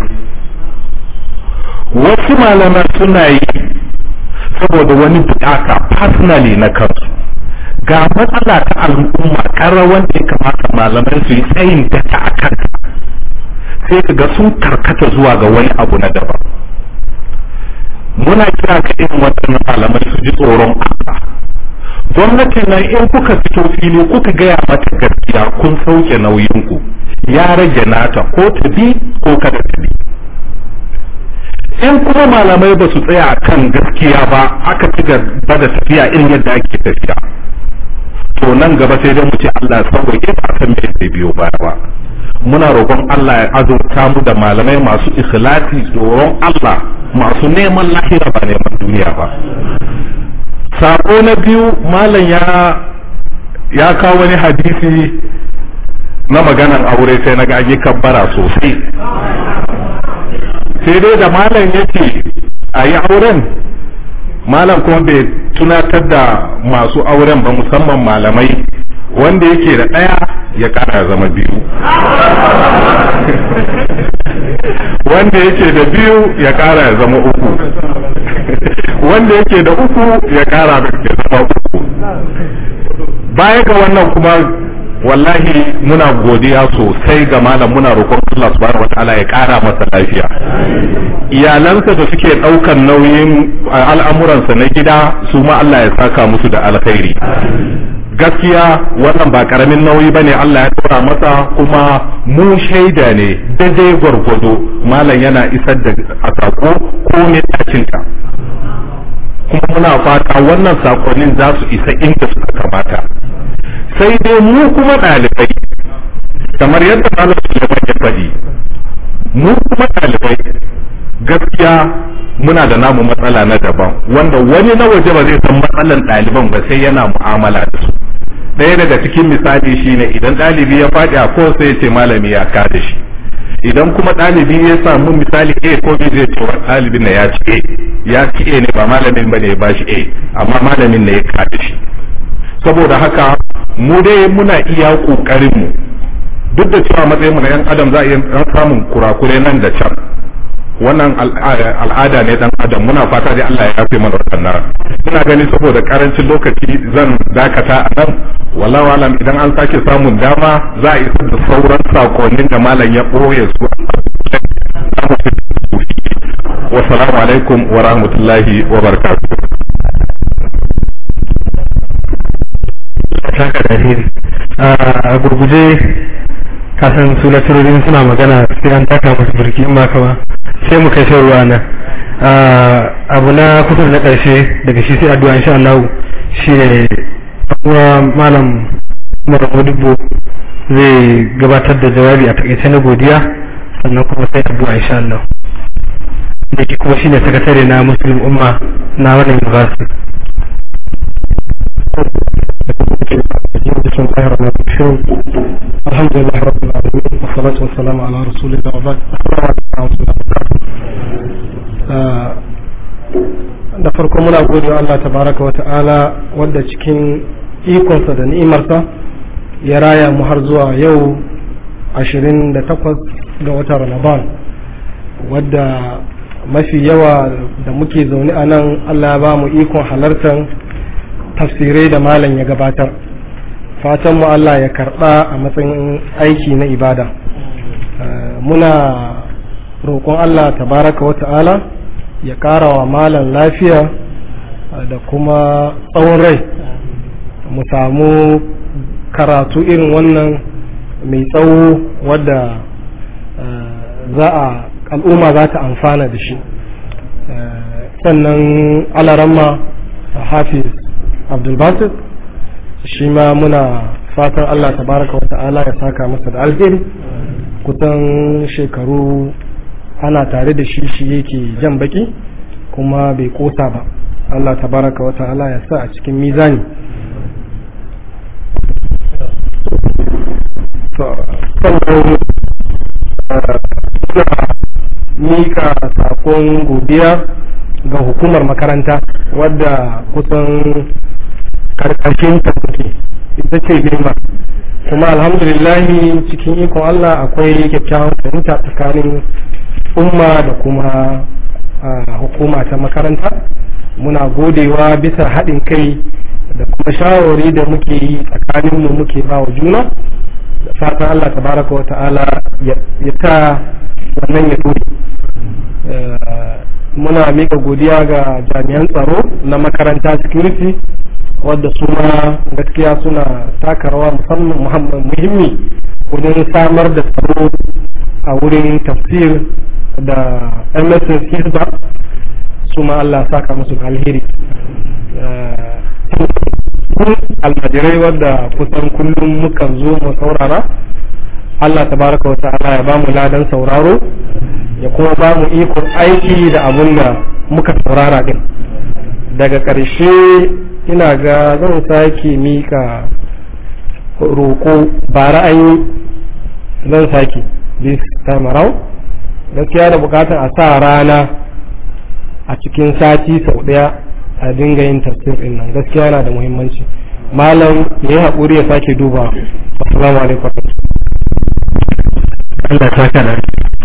Wasu malaman suna yi saboda wani bukata personally na kansu. Ga matsala ta al'umma ƙarar wanda ya kamata malamai su yi tsayin data a kanta, sai ka ga sun karkata zuwa ga wani abu na daban. Muna kira ka irin waɗannan malamai su ji tsoron Allah. Gwamnati nan in kuka fito fili kuka gaya mata gaskiya kun sauke nauyinku, ya rage nata ko ta bi ko kada ta bi. In kuma malamai ba su tsaya kan gaskiya ba aka ci gaba da tafiya irin yadda ake tafiya, to nan gaba sai dai mu ce Allah ya sauke ba san me zai biyo baya ba. Muna roƙon Allah ya azurta mu da malamai masu ikhlasi, tsoron Allah, masu neman lahira ba neman duniya ba. Sako na biyu, malam ya ya kawo wani hadisi na maganan aure sai na gage kabbara sosai. Sai dai da malam yake a yi auren, malam kuma bai tunatar da masu auren ba, musamman malamai, wanda yake da ɗaya ya ƙara zama biyu, wanda yake da biyu ya ƙara ya zama uku, wanda yake da uku ya ƙara ya zama uku. Baya ga wannan kuma wallahi muna godiya sosai ga malam, muna roƙon Allah subhanahu wataala ya ƙara masa lafiya. Iyalansa da suke ɗaukan nauyin al'amuransa na gida su ma Allah ya saka musu da alkhairi. Gaskiya wannan ba ƙaramin nauyi bane Allah ya tura masa, kuma mu shaida ne daidai gwargwado malam yana isar da a sako ko ne tacinta. Kuma muna fata wannan sakonnin za su isa inda suka kamata. Sai dai mu kuma ɗalibai, kamar yadda malam Suleiman ya faɗi, mu kuma ɗalibai gaskiya muna da namu matsala na daban wanda wani na waje ba zai san matsalan ɗaliban ba sai yana mu'amala da su. Ɗaya daga cikin misali shine idan ɗalibi ya faɗi a ko sai ya ce malami ya kada shi, idan kuma ɗalibi ya samu misali A ko B zai ce wa ɗalibin na ya ci A, ya ci A ne ba malamin ba ne ya bashi A, amma malamin ne ya kada shi. Saboda haka mu dai muna iya ƙoƙarin mu, duk da cewa matsayin mu na 'yan adam za a iya samun kurakure nan da can, wannan al'ada ne dan adam, muna fata dai Allah ya yafe mana wannan. Ina gani saboda karancin lokaci zan dakata a nan, wallahu alam idan an sake samun dama za a isa da sauran sakonnin da malam ya boye su. Wassalamu alaikum wa rahmatullahi wa barakatuh. A gurguje kasan su laturorin suna magana sai an taka musu birki in ba ba sai mu kai shan ruwa nan. Abu na kusa na ƙarshe daga shi sai addu'a insha Allah shine kuma malam Umar Modibo zai gabatar da jawabi a takaice na godiya sannan kuma sai addu'a insha Allah. Da ke kuma shine sakatare na Muslim Umma na wannan university. بسم الله الرحمن الرحيم الحمد لله رب العالمين والصلاة والسلام على رسول الله وبعد da farko muna gode wa Allah tabaraka wa ta'ala wadda cikin ikonsa da ni'imarsa ya raya mu har zuwa yau ashirin da takwas ga watan Ramadan, wadda mafi yawa da muke zaune a nan Allah ya ba mu ikon halartar tafsirai da malam ya gabatar. Fatan mu Allah ya karba a matsayin aiki na ibada. Muna roƙon Allah tabaraka wa ta'ala ya ƙara wa malam lafiya da kuma tsawon rai, mu samu karatu irin wannan mai tsawo wadda za a al'umma za ta amfana da shi. Sannan alaramma Hafiz Abdulbasir shi ma muna fatan Allah tabaraka wa ta'ala ya saka masa da alheri. Kusan shekaru ana tare da shi shi yake jan baki kuma bai kosa ba. Allah tabaraka wa ta'ala ya sa a cikin mizani. sannan mika sakon godiya ga hukumar makaranta wadda kusan karkashin ta ita ce girma, kuma alhamdulillahi cikin ikon Allah akwai kyakkyawan fahimta tsakanin umma da kuma hukuma ta makaranta. Muna godewa bisa haɗin kai da kuma shawarwari da muke yi tsakanin mu muke ba wa juna, da fatan Allah tabaraka wa ta'ala ya ta wannan ya dore. Muna mika godiya ga jami'an tsaro na makaranta security wadda su ma gaskiya suna taka rawa musamman muhimmi wajen samar da tsaro a wurin tafsir da M S S Hisba, su ma Allah saka musu alheri. Almajirai wadda kusan kullum mukan zo mu saurara, Allah tabaraka wa ta'ala ya bamu ladan sauraro ya kuma bamu ikon aiki da abun da muka saurara din. Daga ƙarshe ina ga zan sake mika roƙo ba ra'ayi zan sake this time around. Gaskiya da bukatar a sa rana a cikin sati sau ɗaya a dinga yin tafsir din nan, gaskiya yana da muhimmanci. Malam ya yi haƙuri ya sake duba. Assalamu alaikum. Allah ta kana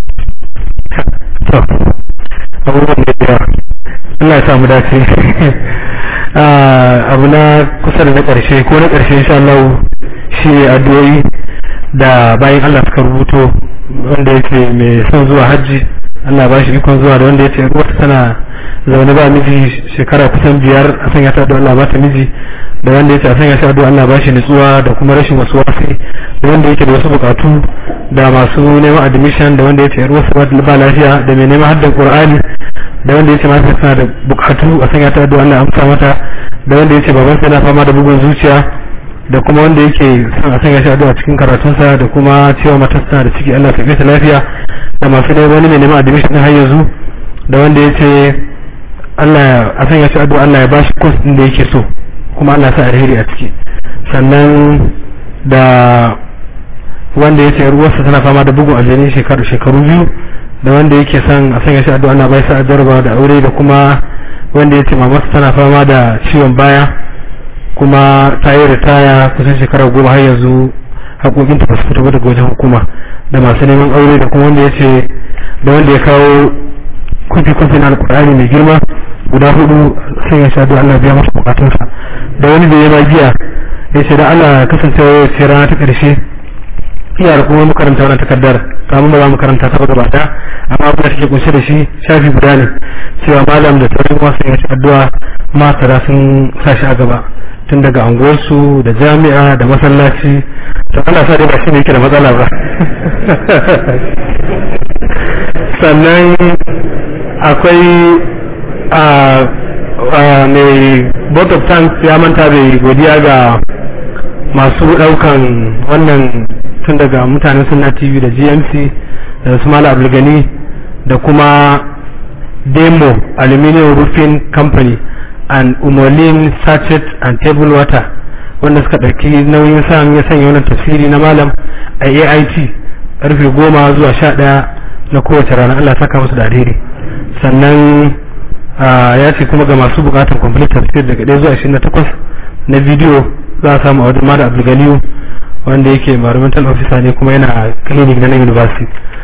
to abubuwan da ya Allah ya samu dace. Abu na kusa da na ƙarshe ko na ƙarshe insha Allah shi addu'o'i da bayan Allah suka rubuto, wanda yake mai son zuwa hajji Allah ba shi ikon zuwa, da wanda yake ruwata tana zaune ba miji shekara kusan biyar a sanya ta addu'a Allah ba ta miji, da wanda yake a sanya shi addu'a Allah ba shi nutsuwa da kuma rashin wasu wasi, da wanda yake da wasu bukatu, da masu neman admission, da wanda yake ruwa ba lafiya, da mai neman haddan Qur'ani, da wanda yake masu suna da bukatu a sanya ta addu'a Allah amsa mata, da wanda yake baban sa yana fama da bugun zuciya, da kuma wanda yake son a sanya shi addu'a cikin karatunsa, da kuma cewa matarsa da ciki Allah ta kai ta lafiya, da masu neman wani mai neman admission har yanzu da wanda ya ce Allah a sanya shi addu'a Allah ya ba shi course din da yake so kuma Allah ya sa alheri a ciki. Sannan da wanda ya ce ruwarsa tana fama da bugun aljani shekaru shekaru biyu, da wanda yake son a sanya shi addu'a Allah bai sa jarraba da aure, da kuma wanda ya ce mamarsa tana fama da ciwon baya kuma ta yi ritaya kusan shekara goma har yanzu haƙoƙinta ba su fito ba daga wajen hukuma, da masu neman aure, da kuma wanda ya ce da wanda ya kawo kufi kufi na alƙur'ani mai girma guda hudu sai ya sha Allah biya masa bukatunsa, da wani da ya magiya ya ce da Allah kasancewa ya ce rana ta ƙarshe iya da kuma makaranta wannan takardar kamun ba za mu karanta ta gaba ɗaya, amma abin da take kunshe da shi shafi guda ne cewa malam da sauran wasu ya sha addu'a masara sun sa shi a gaba tun daga anguwarsu da jami'a da masallaci. to Allah sa dai ba shi ne yake da matsala ba. Sannan akwai a mai board of thanks ya manta bai godiya ga masu daukan wannan tun daga mutanen Sunna T V da G M C da su Mala Abdulgani da kuma Demo Aluminium Roofing Company and Umolin Sachet and Table Water wanda suka ɗauki nauyin sa ya sanya wannan tafsiri na malam a A I T karfe goma zuwa sha ɗaya na kowace rana. Allah saka musu da alheri. Sannan ya ce kuma ga masu bukatar complete tafsir daga ɗaya zuwa ashirin da takwas na bidiyo za a samu a wajen Malam Abdulganiyu wanda yake environmental officer ne kuma yana clinic na nan university.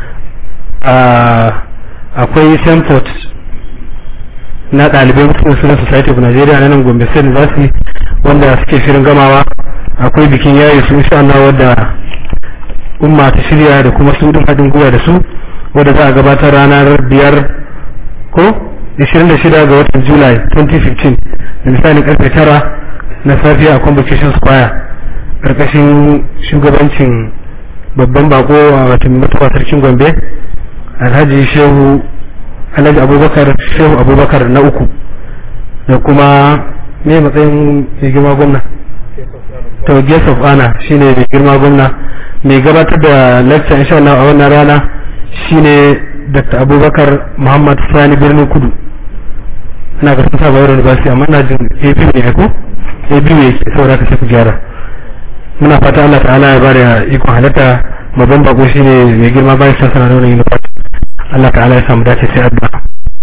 Akwai Semport na ɗalibai musulun sunan Society of Nigeria na nan Gombe State University wanda suke shirin gamawa. Akwai bikin yayi su insha Allah wadda umma ta shirya da kuma su din haɗin gwiwa da su wadda za a gabatar ranar biyar ko ishirin da shida ga watan July twenty fifteen da misalin karfe tara na safiya a Convocation Square karkashin shugabancin babban bako a watan mutuwa sarkin Gombe Alhaji Shehu Alhaji Abubakar Shehu Abubakar na uku da kuma ne matsayin mai girma gwamna to guest of honor shine mai girma gwamna. Mai gabatar da lecture insha Allah a wannan rana shine Doctor Abubakar Muhammad Sani Birnin Kudu. Ina ga sun saba wurin university amma ina jin A B ne ko A B ne saboda ka sai ku gyara. Muna fata Allah ta'ala ya bada ikon halatta babban bako shine mai girma bayan sa sana da wannan university. Allah ta'ala ya samu dace sai addu'a.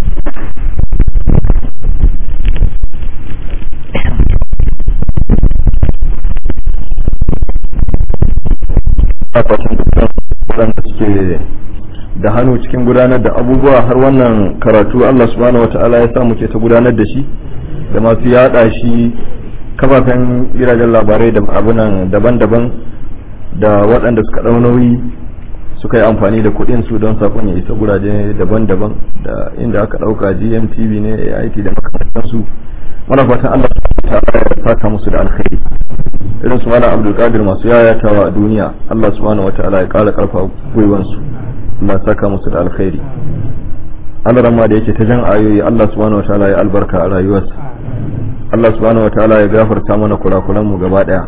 waɗanda suke da hannu cikin gudanar da abubuwa har wannan karatu Allah subhanahu wata'ala ya samu ke ta gudanar da shi da masu yada shi kafafen gidajen labarai da abunan daban-daban da waɗanda suka ɗau nauyi suka yi amfani da kuɗin su don sakon ya isa guraje daban-daban da inda aka ɗauka G M T V ne A I T da makamantansu. Muna fatan Allah ta'ala ya saka musu da alkhairi. Irin su Malam Abdul Qadir masu yayatawa a duniya Allah subhanahu wataala ya kara karfa gwiwansu Allah saka musu da alkhairi. Allah ramma da yake ta jan ayoyi Allah subhanahu wataala ya albarka a rayuwarsa. Allah subhanahu wataala ya gafarta mana kurakuran mu gaba daya.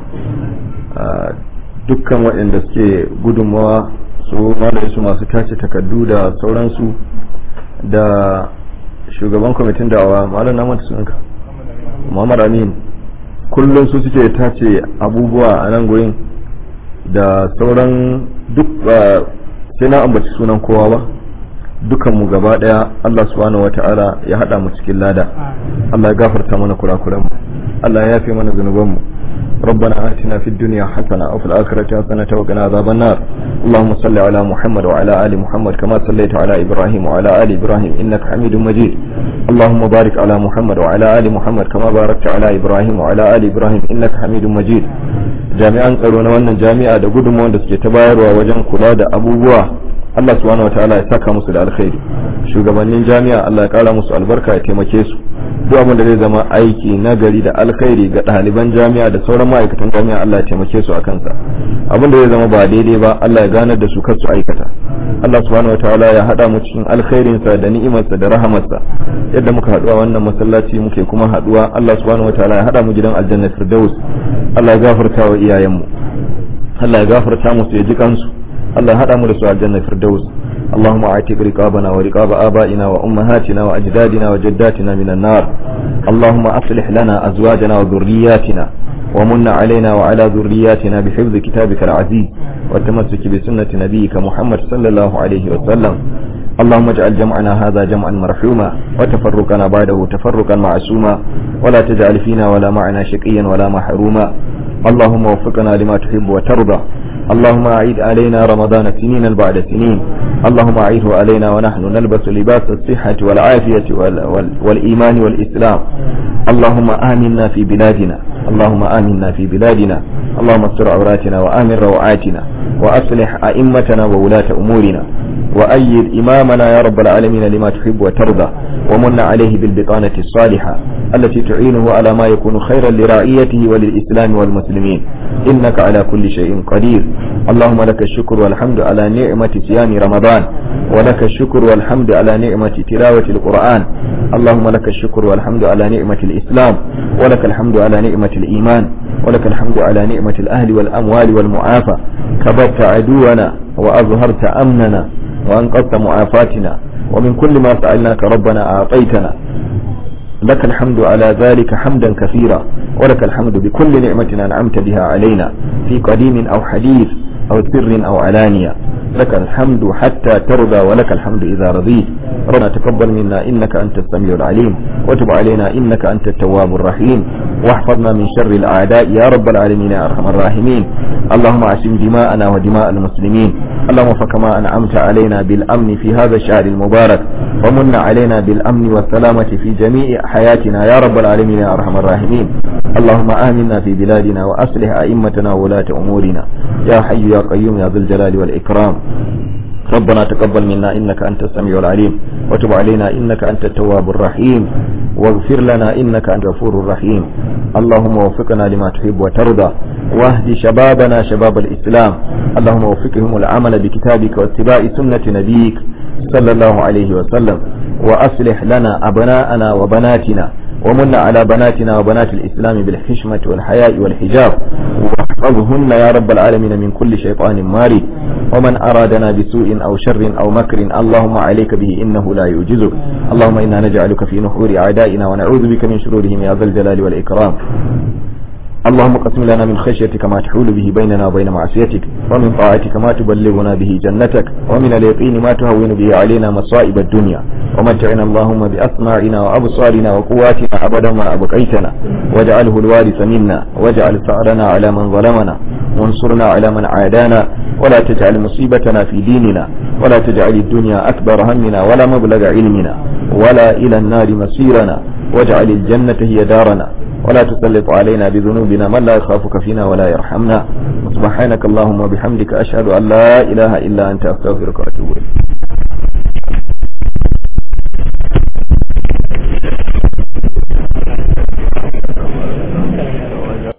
Dukkan waɗanda suke gudunmawa su malai su masu tace takaddu da sauransu da shugaban kwamitin da'awa malam namanta sunanka Muhammad Amin kullum su suke tace abubuwa a nan gurin da sauran duk sai na ambaci sunan kowa ba dukanmu gaba daya Allah subhanahu wata'ala ya hada mu cikin lada Allah ya gafarta mana kurakuran mu Allah ya yafe mana zanuban mu ربنا آتنا في الدنيا حسنة وفي الآخرة حسنة وقنا عذاب النار اللهم صل على محمد وعلى آل محمد كما صليت على إبراهيم وعلى آل إبراهيم إنك حميد مجيد اللهم بارك على محمد وعلى آل محمد كما باركت على إبراهيم وعلى آل إبراهيم إنك حميد مجيد jami'an tsaro na wannan jami'a da gudunmawar da suke ta bayarwa wajen kula da abubuwa Allah subhanahu wataala ya saka musu da alkhairi shugabannin jami'a Allah ya kara musu albarka ya taimake su duk abin da zai zama aiki na gari da alkhairi ga ɗaliban jami'a da sauran ma'aikatan jami'a Allah ya taimake su a kansa abin da zai zama ba daidai ba Allah ya ganar da su kar su aikata Allah subhanahu wataala ya hada mu cikin alkhairinsa da ni'imarsa da rahamarsa yadda muka haɗu a wannan masallaci muke kuma haɗuwa Allah subhanahu wataala ya hada mu gidan aljanna firdaus Allah ya gafarta wa iyayenmu Allah ya gafarta musu ya ji kansu Allah ya hada mu da su aljanna firdaus اللهم اعتق رقابنا ورقاب آبائنا وأمهاتنا وأجدادنا وجداتنا من النار اللهم أصلح لنا أزواجنا وذرياتنا ومن علينا وعلى ذرياتنا بحفظ كتابك العزيز والتمسك بسنة نبيك محمد صلى الله عليه وسلم اللهم اجعل جمعنا هذا جمعا مرحوما وتفرقنا بعده تفرقا معصوما ولا تجعل فينا ولا معنا شقيا ولا محروما اللهم وفقنا لما تحب وترضى اللهم أعيد علينا رمضان سنين بعد سنين اللهم أعيده علينا ونحن نلبس لباس الصحة والعافية وال وال والإيمان والإسلام اللهم آمنا في بلادنا اللهم آمنا في بلادنا اللهم استر عوراتنا وآمن روعاتنا وأصلح أئمتنا وولاة أمورنا وأيد إمامنا يا رب العالمين لما تحب وترضى ومن عليه بالبطانة الصالحة التي تعينه على ما يكون خيرا لرعيته وللإسلام والمسلمين إنك على كل شيء قدير اللهم لك الشكر والحمد على نعمة صيام رمضان ولك الشكر والحمد على نعمة تلاوة القرآن اللهم لك الشكر والحمد على نعمة الإسلام ولك الحمد على نعمة الإيمان ولك الحمد على نعمة الأهل والأموال والمعافى كبرت عدونا وأظهرت أمننا وأنقذت معافاتنا ومن كل ما سألناك ربنا أعطيتنا لك الحمد على ذلك حمدا كثيرا ولك الحمد بكل نعمة أنعمت بها علينا في قديم أو حديث أو سر أو علانية لك الحمد حتى ترضى ولك الحمد إذا رضيت ربنا تقبل منا إنك أنت السميع العليم وتب علينا إنك أنت التواب الرحيم واحفظنا من شر الأعداء يا رب العالمين يا أرحم الراحمين اللهم عصم دماءنا ودماء المسلمين اللهم فكما أنعمت علينا بالأمن في هذا الشهر المبارك ومن علينا بالأمن والسلامة في جميع حياتنا يا رب العالمين يا أرحم الراحمين اللهم آمنا في بلادنا وأصلح أئمتنا وولاة أمورنا يا حي يا قيوم يا ذو الجلال والإكرام ربنا تقبل منا إنك أنت السميع العليم وتب علينا إنك أنت التواب الرحيم واغفر لنا إنك أنت الغفور الرحيم اللهم وفقنا لما تحب وترضى واهد شبابنا شباب الإسلام اللهم وفقهم العمل بكتابك واتباع سنة نبيك صلى الله عليه وسلم وأصلح لنا أبناءنا وبناتنا ومن على بناتنا وبنات الإسلام بالحشمة والحياء والحجاب واحفظهن يا رب العالمين من كل شيطان مارد ومن أرادنا بسوء أو شر أو مكر اللهم عليك به إنه لا يعجزك اللهم إنا نجعلك في نحور أعدائنا ونعوذ بك من شرورهم يا ذا الجلال والإكرام اللهم قسم لنا من خشيتك ما تحول به بيننا وبين معصيتك ومن طاعتك ما تبلغنا به جنتك ومن اليقين ما تهون به علينا مصائب الدنيا ومتعنا اللهم بأسماعنا وأبصارنا وقواتنا أبدا ما أبقيتنا واجعله الوارث منا واجعل ثأرنا على من ظلمنا وانصرنا على من عادانا ولا تجعل مصيبتنا في ديننا ولا تجعل الدنيا أكبر همنا ولا مبلغ علمنا ولا إلى النار مصيرنا واجعل الجنة هي دارنا ولا تسلط علينا بذنوبنا من لا يخافك فينا ولا يرحمنا سبحانك اللهم وبحمدك أشهد أن لا إله إلا أنت أستغفرك وأتوب إليك